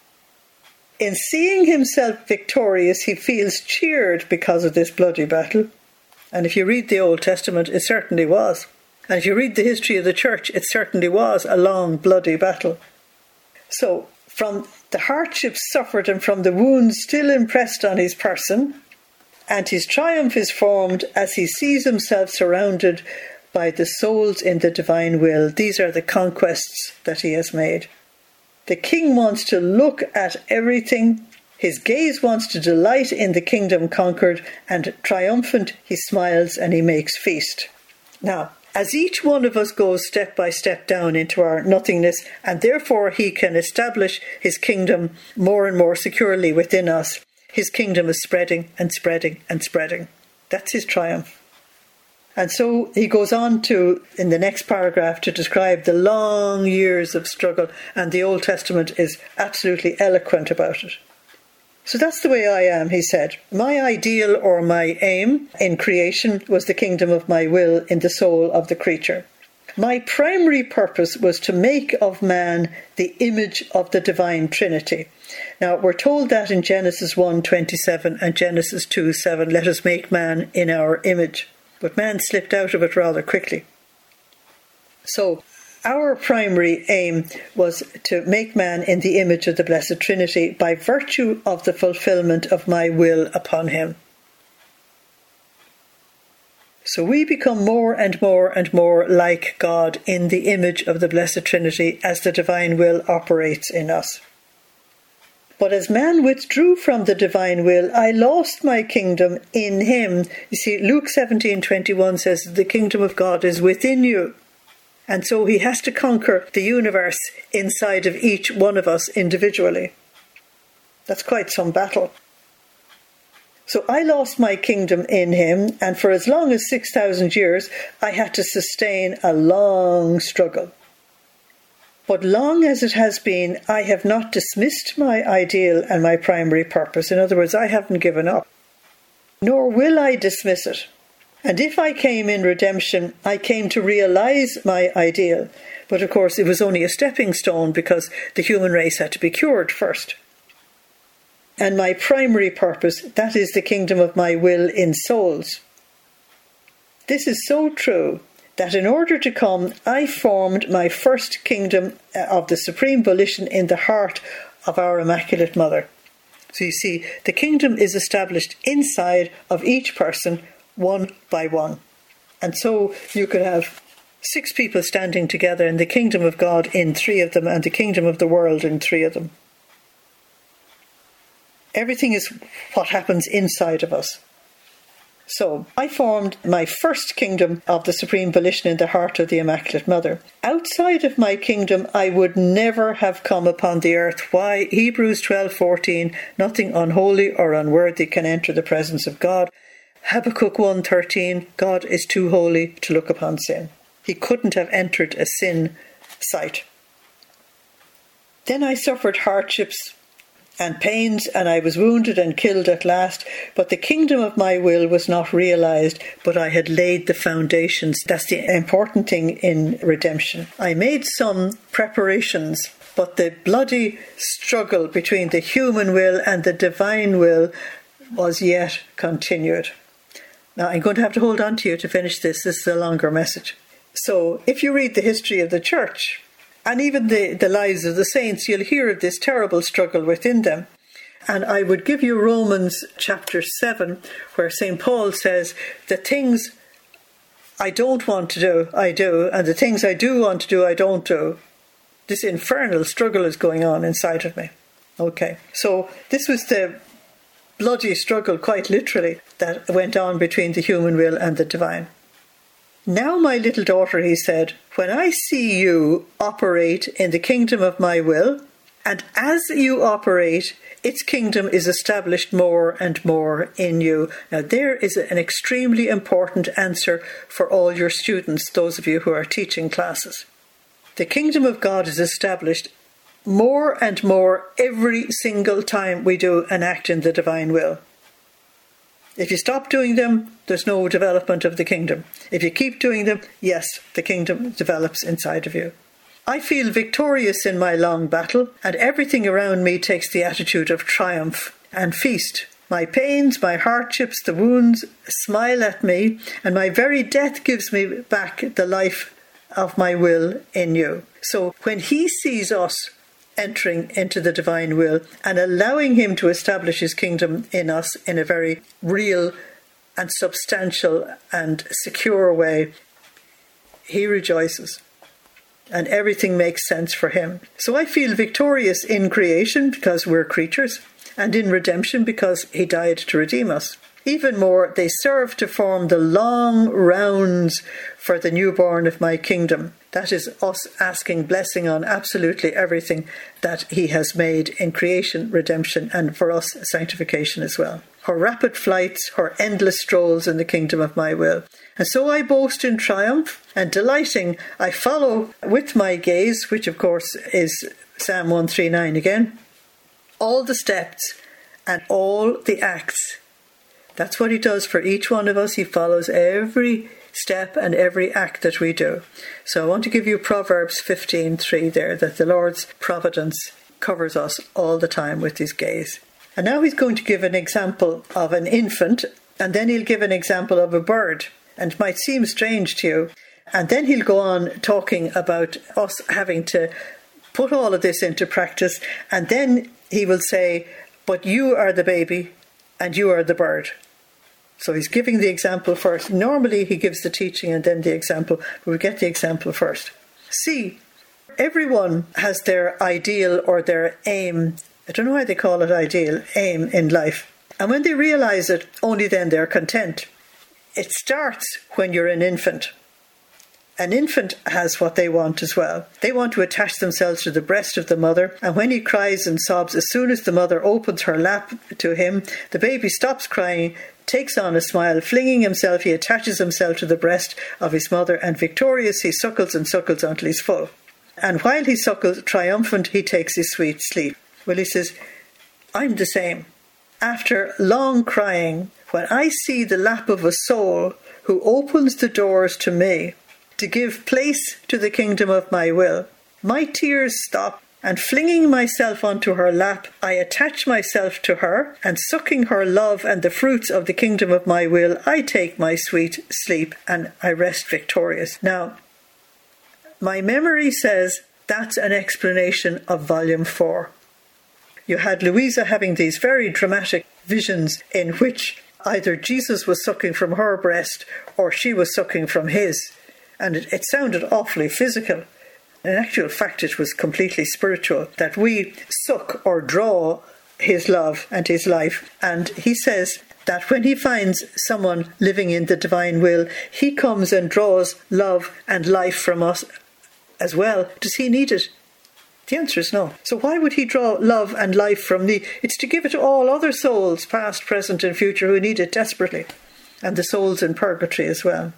in seeing himself victorious, he feels cheered because of this bloody battle. And if you read the Old Testament, it certainly was. And if you read the history of the church, it certainly was a long, bloody battle. So, from the hardships suffered and from the wounds still impressed on his person, and his triumph is formed as he sees himself surrounded by the souls in the divine will. These are the conquests that he has made. The king wants to look at everything. His gaze wants to delight in the kingdom conquered, and triumphant he smiles and he makes feast. Now, as each one of us goes step by step down into our nothingness, and therefore he can establish his kingdom more and more securely within us, his kingdom is spreading and spreading and spreading. That's his triumph. And so he goes on to, in the next paragraph, to describe the long years of struggle, and the Old Testament is absolutely eloquent about it. So that's the way I am, he said. My ideal or my aim in creation was the kingdom of my will in the soul of the creature. My primary purpose was to make of man the image of the divine Trinity. Now, we're told that in Genesis one twenty-seven and Genesis two seven, let us make man in our image. But man slipped out of it rather quickly. So, our primary aim was to make man in the image of the Blessed Trinity by virtue of the fulfillment of my will upon him. So we become more and more and more like God in the image of the Blessed Trinity as the divine will operates in us. But as man withdrew from the divine will, I lost my kingdom in him. You see, Luke seventeen twenty-one says, the kingdom of God is within you. And so he has to conquer the universe inside of each one of us individually. That's quite some battle. So I lost my kingdom in him, and for as long as six thousand years, I had to sustain a long struggle. But long as it has been, I have not dismissed my ideal and my primary purpose. In other words, I haven't given up. Nor will I dismiss it. And if I came in redemption, I came to realise my ideal. But of course, it was only a stepping stone because the human race had to be cured first. And my primary purpose, that is the kingdom of my will in souls. This is so true that in order to come, I formed my first kingdom of the supreme volition in the heart of our Immaculate Mother. So you see, the kingdom is established inside of each person, one by one. And so you could have six people standing together in the kingdom of God in three of them, and the kingdom of the world in three of them. Everything is what happens inside of us. So, I formed my first kingdom of the supreme volition in the heart of the Immaculate Mother. Outside of my kingdom, I would never have come upon the earth. Why? Hebrews twelve fourteen, nothing unholy or unworthy can enter the presence of God. Habakkuk one thirteen, God is too holy to look upon sin. He couldn't have entered a sin site. Then I suffered hardships and pains, and I was wounded and killed at last, but the kingdom of my will was not realised, but I had laid the foundations. That's the important thing in redemption. I made some preparations, but the bloody struggle between the human will and the divine will was yet continued. Now, I'm going to have to hold on to you to finish this. This is a longer message. So, if you read the history of the church, and even the, the lives of the saints, you'll hear of this terrible struggle within them. And I would give you Romans chapter seven, where Saint Paul says, the things I don't want to do, I do, and the things I do want to do, I don't do. This infernal struggle is going on inside of me. Okay, so this was the bloody struggle, quite literally, that went on between the human will and the divine. Now, my little daughter, he said, when I see you operate in the kingdom of my will, and as you operate, its kingdom is established more and more in you. Now, there is an extremely important answer for all your students, those of you who are teaching classes. The kingdom of God is established more and more every single time we do an act in the divine will. If you stop doing them, there's no development of the kingdom. If you keep doing them, yes, the kingdom develops inside of you. I feel victorious in my long battle, and everything around me takes the attitude of triumph and feast. My pains, my hardships, the wounds smile at me, and my very death gives me back the life of my will in you. So when he sees us entering into the divine will and allowing him to establish his kingdom in us in a very real and substantial and secure way, he rejoices and everything makes sense for him. So I feel victorious in creation because we're creatures, and in redemption because he died to redeem us. Even more, they serve to form the long rounds for the newborn of my kingdom. That is us asking blessing on absolutely everything that he has made in creation, redemption, and for us, sanctification as well. Her rapid flights, her endless strolls in the kingdom of my will. And so I boast in triumph, and delighting, I follow with my gaze, which of course is Psalm one thirty-nine again, all the steps and all the acts. That's what he does for each one of us. He follows every step and every act that we do. So I want to give you Proverbs fifteen three there, that the Lord's providence covers us all the time with his gaze. And now he's going to give an example of an infant, and then he'll give an example of a bird. And it might seem strange to you. And then he'll go on talking about us having to put all of this into practice. And then he will say, but you are the baby and you are the bird. So he's giving the example first. Normally he gives the teaching and then the example, but we get the example first. See, everyone has their ideal or their aim. I don't know why they call it ideal, aim in life. And when they realise it, only then they're content. It starts when you're an infant. An infant has what they want as well. They want to attach themselves to the breast of the mother, and when he cries and sobs, as soon as the mother opens her lap to him, the baby stops crying, takes on a smile, flinging himself, he attaches himself to the breast of his mother, and victorious he suckles and suckles until he's full. And while he suckles, triumphant, he takes his sweet sleep. Well, he says, I'm the same. After long crying, when I see the lap of a soul who opens the doors to me, to give place to the kingdom of my will, my tears stop, and flinging myself onto her lap, I attach myself to her, and sucking her love and the fruits of the kingdom of my will, I take my sweet sleep, and I rest victorious. Now, my memory says that's an explanation of volume four. You had Louisa having these very dramatic visions in which either Jesus was sucking from her breast or she was sucking from his. And it, it sounded awfully physical. In actual fact, it was completely spiritual, that we suck or draw his love and his life. And he says that when he finds someone living in the divine will, he comes and draws love and life from us as well. Does he need it? The answer is no. So why would he draw love and life from me? It's to give it to all other souls, past, present and future, who need it desperately. And the souls in purgatory as well.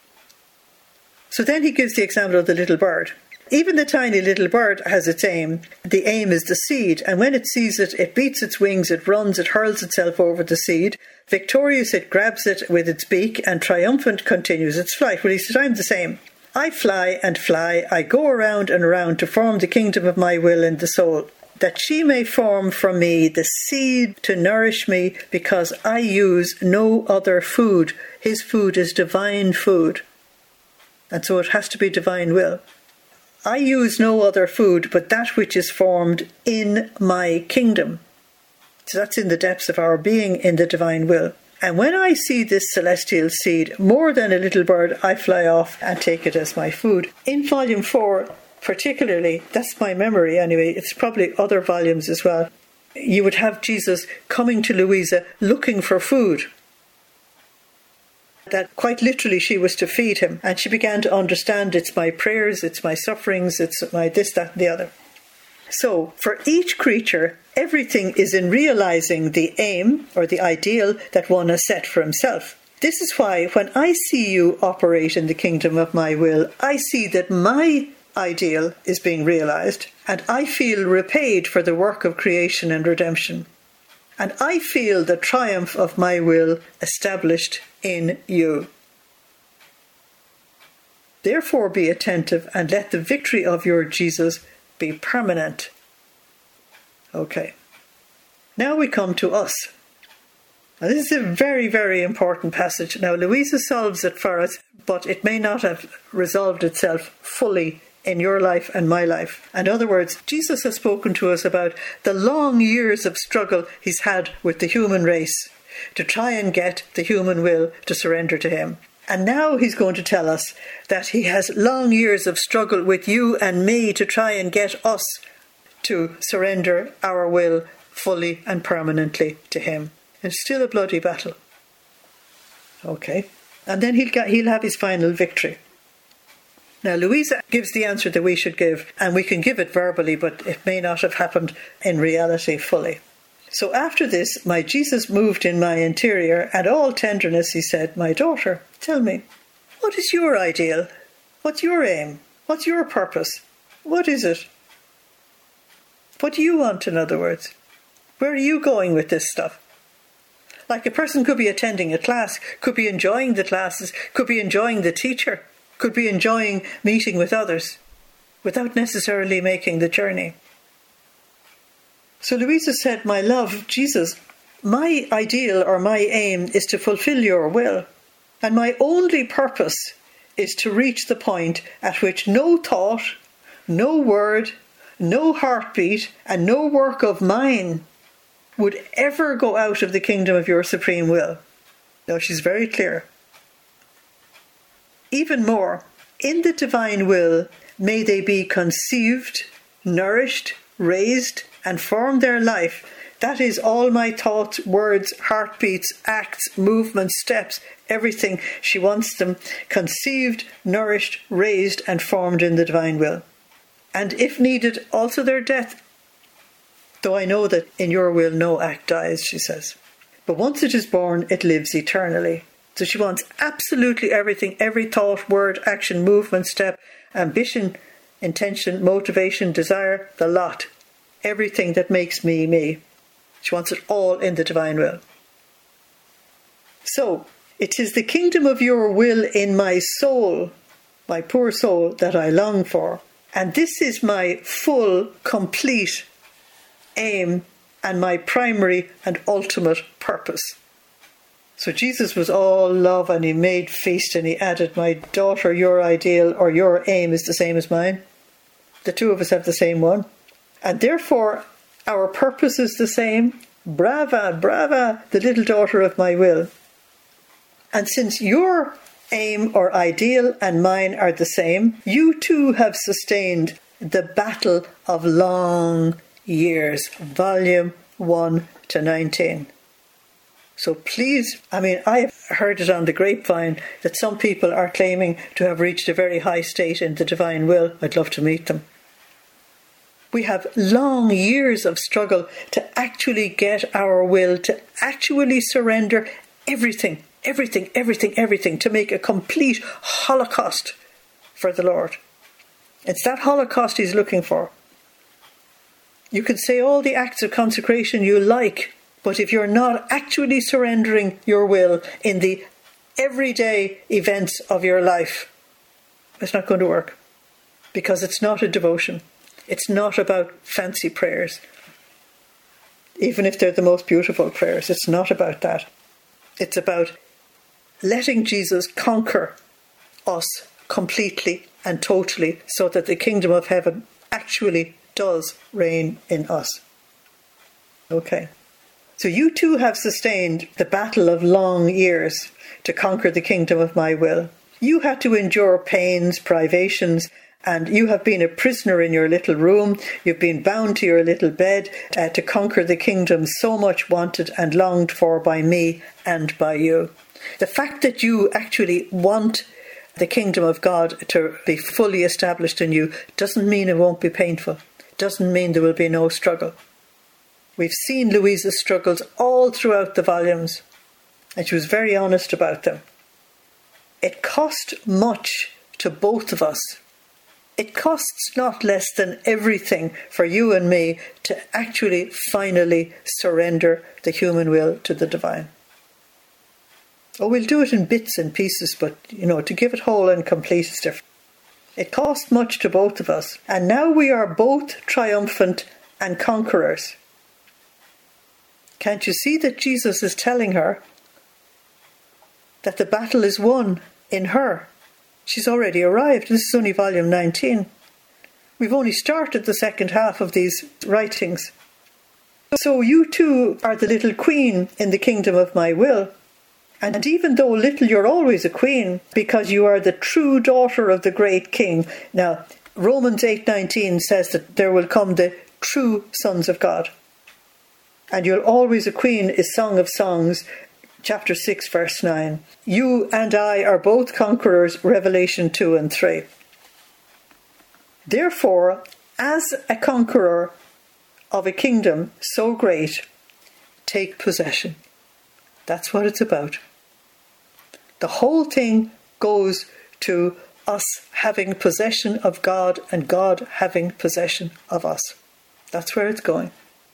So then he gives the example of the little bird. Even the tiny little bird has its aim. The aim is the seed, and when it sees it, it beats its wings, it runs, it hurls itself over the seed. Victorious, it grabs it with its beak, and triumphant continues its flight. Well, he said, I'm the same. I fly and fly, I go around and around to form the kingdom of my will in the soul, that she may form from me the seed to nourish me, because I use no other food. His food is divine food. And so it has to be divine will. I use no other food but that which is formed in my kingdom. So that's in the depths of our being in the divine will. And when I see this celestial seed, more than a little bird, I fly off and take it as my food. In volume four, particularly, that's my memory anyway, it's probably other volumes as well, you would have Jesus coming to Louisa looking for food. That quite literally she was to feed him, and she began to understand, it's my prayers, it's my sufferings, it's my this, that and the other. So for each creature, everything is in realizing the aim or the ideal that one has set for himself. This is why when I see you operate in the kingdom of my will, I see that my ideal is being realized, and I feel repaid for the work of creation and redemption. And I feel the triumph of my will established in you. Therefore be attentive and let the victory of your Jesus be permanent. Okay. Now we come to us. Now this is a very, very important passage. Now Louisa solves it for us, but it may not have resolved itself fully in your life and my life. In other words, Jesus has spoken to us about the long years of struggle he's had with the human race to try and get the human will to surrender to him. And now he's going to tell us that he has long years of struggle with you and me to try and get us to surrender our will fully and permanently to him. It's still a bloody battle. Okay. And then he'll get, he'll have his final victory. Now, Louisa gives the answer that we should give, and we can give it verbally, but it may not have happened in reality fully. So after this, my Jesus moved in my interior, and all tenderness he said, my daughter, tell me, what is your ideal? What's your aim? What's your purpose? What is it? What do you want, in other words? Where are you going with this stuff? Like a person could be attending a class, could be enjoying the classes, could be enjoying the teacher, could be enjoying meeting with others without necessarily making the journey. So Louisa said, my love, Jesus, my ideal or my aim is to fulfill your will. And my only purpose is to reach the point at which no thought, no word, no heartbeat, and no work of mine would ever go out of the kingdom of your supreme will. Now she's very clear. Even more, in the divine will, may they be conceived, nourished, raised, and form their life. That is all my thoughts, words, heartbeats, acts, movements, steps, everything. She wants them conceived, nourished, raised, and formed in the divine will. And if needed, also their death. Though I know that in your will no act dies, she says. But once it is born, it lives eternally. So she wants absolutely everything, every thought, word, action, movement, step, ambition, intention, motivation, desire, the lot. Everything that makes me, me. She wants it all in the divine will. So, it is the kingdom of your will in my soul, my poor soul, that I long for. And this is my full, complete aim and my primary and ultimate purpose. So Jesus was all love, and he made feast, and he added, my daughter, your ideal or your aim is the same as mine. The two of us have the same one. And therefore, our purpose is the same. Brava, brava, the little daughter of my will. And since your aim or ideal and mine are the same, you too have sustained the battle of long years. Volume one to nineteen. So please, I mean, I've heard it on the grapevine that some people are claiming to have reached a very high state in the divine will. I'd love to meet them. We have long years of struggle to actually get our will, to actually surrender everything, everything, everything, everything, to make a complete holocaust for the Lord. It's that holocaust he's looking for. You can say all the acts of consecration you like, but if you're not actually surrendering your will in the everyday events of your life, it's not going to work. Because it's not a devotion. It's not about fancy prayers. Even if they're the most beautiful prayers, it's not about that. It's about letting Jesus conquer us completely and totally so that the kingdom of heaven actually does reign in us. Okay. So you too have sustained the battle of long years to conquer the kingdom of my will. You had to endure pains, privations, And you have been a prisoner in your little room. You've been bound to your little bed uh, to conquer the kingdom so much wanted and longed for by me and by you. The fact that you actually want the kingdom of God to be fully established in you doesn't mean it won't be painful. Doesn't mean there will be no struggle. We've seen Louisa's struggles all throughout the volumes, and she was very honest about them. It cost much to both of us. It costs not less than everything for you and me to actually finally surrender the human will to the divine. Oh, we'll do it in bits and pieces, but, you know, to give it whole and complete is different. It cost much to both of us, and now we are both triumphant and conquerors. Can't you see that Jesus is telling her that the battle is won in her? She's already arrived. This is only volume nineteen. We've only started the second half of these writings. So you too are the little queen in the kingdom of my will. And even though little, you're always a queen, because you are the true daughter of the great king. Now, Romans eight nineteen says that there will come the true sons of God. And you're always a queen is Song of Songs, chapter six, verse nine. You and I are both conquerors, Revelation two and three. Therefore, as a conqueror of a kingdom so great, take possession. That's what it's about. The whole thing goes to us having possession of God and God having possession of us. That's where it's going.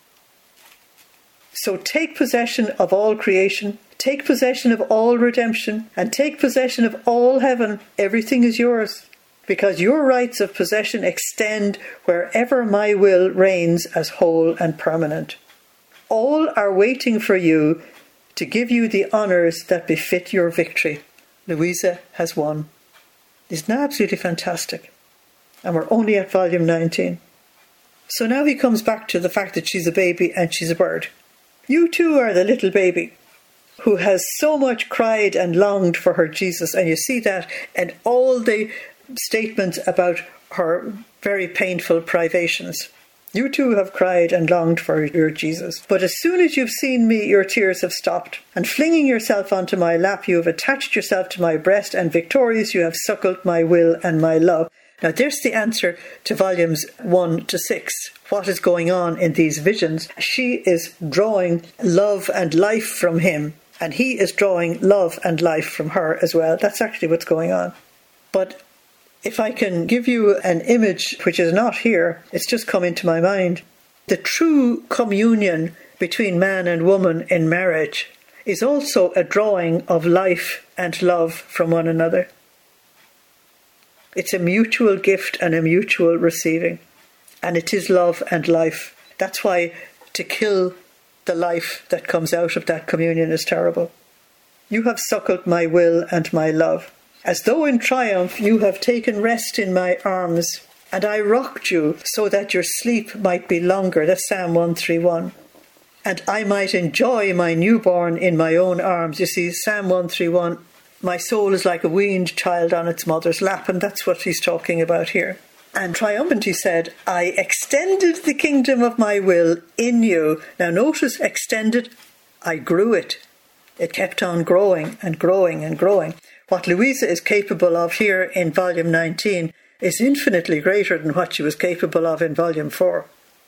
So take possession of all creation, take possession of all redemption, and take possession of all heaven. Everything is yours, because your rights of possession extend wherever my will reigns as whole and permanent. All are waiting for you to give you the honours that befit your victory. Louisa has won. Isn't that absolutely fantastic? And we're only at volume nineteen. So now he comes back to the fact that she's a baby and she's a bird. You too are the little baby who has so much cried and longed for her Jesus. And you see that in all the statements about her very painful privations. You too have cried and longed for your Jesus. But as soon as you've seen me, your tears have stopped. And flinging yourself onto my lap, you have attached yourself to my breast, and victorious you have suckled my will and my love. Now there's the answer to volumes one to six. What is going on in these visions? She is drawing love and life from him, and he is drawing love and life from her as well. That's actually what's going on. But if I can give you an image which is not here, it's just come into my mind. The true communion between man and woman in marriage is also a drawing of life and love from one another. It's a mutual gift and a mutual receiving. And it is love and life. That's why to kill the life that comes out of that communion is terrible. You have suckled my will and my love. As though in triumph you have taken rest in my arms, and I rocked you so that your sleep might be longer. That's Psalm one thirty-one. And I might enjoy my newborn in my own arms. You see, Psalm one thirty-one, my soul is like a weaned child on its mother's lap, and that's what he's talking about here. And triumphant, he said, I extended the kingdom of my will in you. Now notice, extended, I grew it. It kept on growing and growing and growing. What Louisa is capable of here in volume nineteen is infinitely greater than what she was capable of in volume four.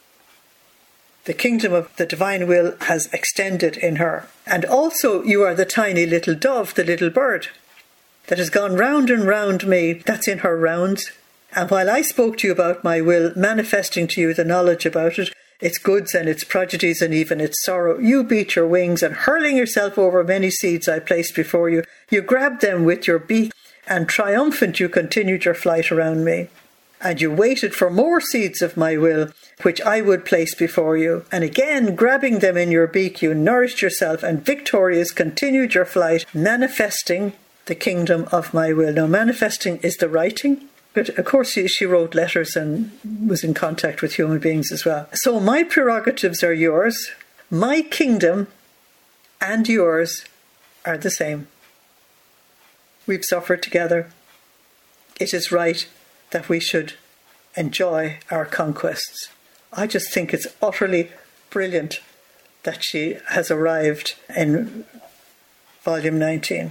The kingdom of the divine will has extended in her. And also you are the tiny little dove, the little bird, that has gone round and round me. That's in her rounds. And while I spoke to you about my will, manifesting to you the knowledge about it, its goods and its prodigies and even its sorrow, you beat your wings, and hurling yourself over many seeds I placed before you, you grabbed them with your beak, and triumphant you continued your flight around me. And you waited for more seeds of my will, which I would place before you. And again, grabbing them in your beak, you nourished yourself, and victorious continued your flight, manifesting the kingdom of my will. Now, manifesting is the writing. But of course she, she wrote letters and was in contact with human beings as well. So my prerogatives are yours. My kingdom and yours are the same. We've suffered together. It is right that we should enjoy our conquests. I just think it's utterly brilliant that she has arrived in volume nineteen.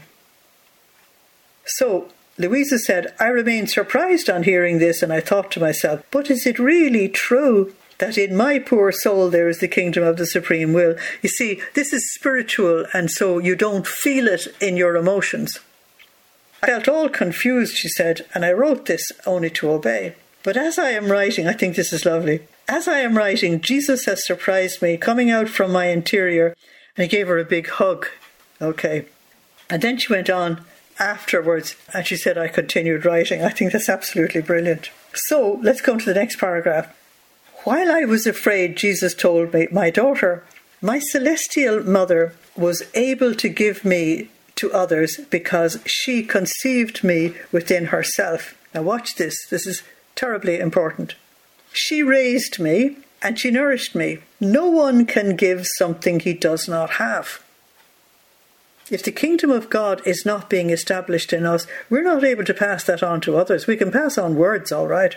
So Louisa said, I remained surprised on hearing this, and I thought to myself, but is it really true that in my poor soul there is the kingdom of the supreme will? You see, this is spiritual, and so you don't feel it in your emotions. I felt all confused, she said, and I wrote this only to obey. But as I am writing, I think this is lovely. As I am writing, Jesus has surprised me, coming out from my interior, and he gave her a big hug. Okay. And then she went on afterwards, and she said I continued writing. I think that's absolutely brilliant. So let's go to the next paragraph. While I was afraid, Jesus told me, my daughter, my celestial mother was able to give me to others because she conceived me within herself. Now watch this. This is terribly important. She raised me and she nourished me. No one can give something he does not have. If the kingdom of God is not being established in us, we're not able to pass that on to others. We can pass on words, all right.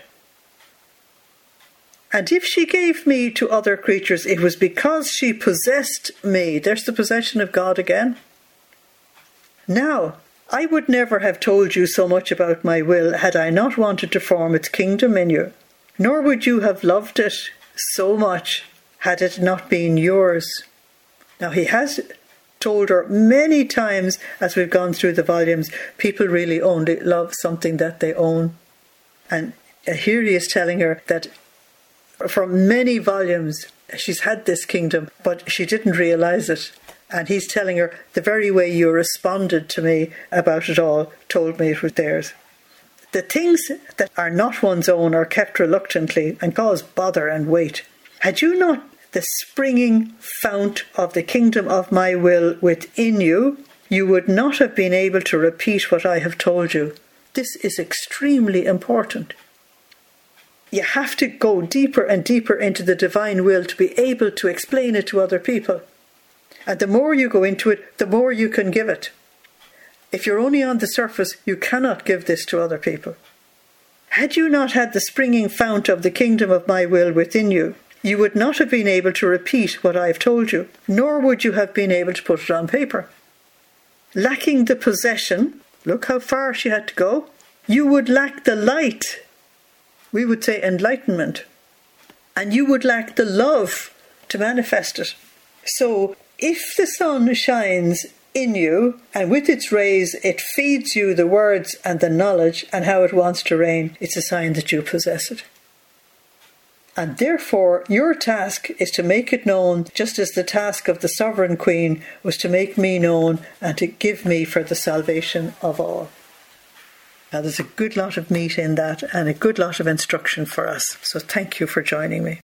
And if she gave me to other creatures, it was because she possessed me. There's the possession of God again. Now, I would never have told you so much about my will had I not wanted to form its kingdom in you. Nor would you have loved it so much had it not been yours. Now, he has told her many times as we've gone through the volumes, people really only love something that they own. And here he is telling her that for many volumes she's had this kingdom, but she didn't realise it. And he's telling her, the very way you responded to me about it all told me it was theirs. The things that are not one's own are kept reluctantly and cause bother and weight. Had you not the springing fount of the kingdom of my will within you, you would not have been able to repeat what I have told you. This is extremely important. You have to go deeper and deeper into the divine will to be able to explain it to other people. And the more you go into it, the more you can give it. If you're only on the surface, you cannot give this to other people. Had you not had the springing fount of the kingdom of my will within you, you would not have been able to repeat what I have told you, nor would you have been able to put it on paper. Lacking the possession, look how far she had to go, you would lack the light. We would say enlightenment. And you would lack the love to manifest it. So, if the sun shines in you, and with its rays it feeds you the words and the knowledge and how it wants to reign, it's a sign that you possess it. And therefore your task is to make it known, just as the task of the sovereign queen was to make me known and to give me for the salvation of all. Now there's a good lot of meat in that and a good lot of instruction for us. So thank you for joining me.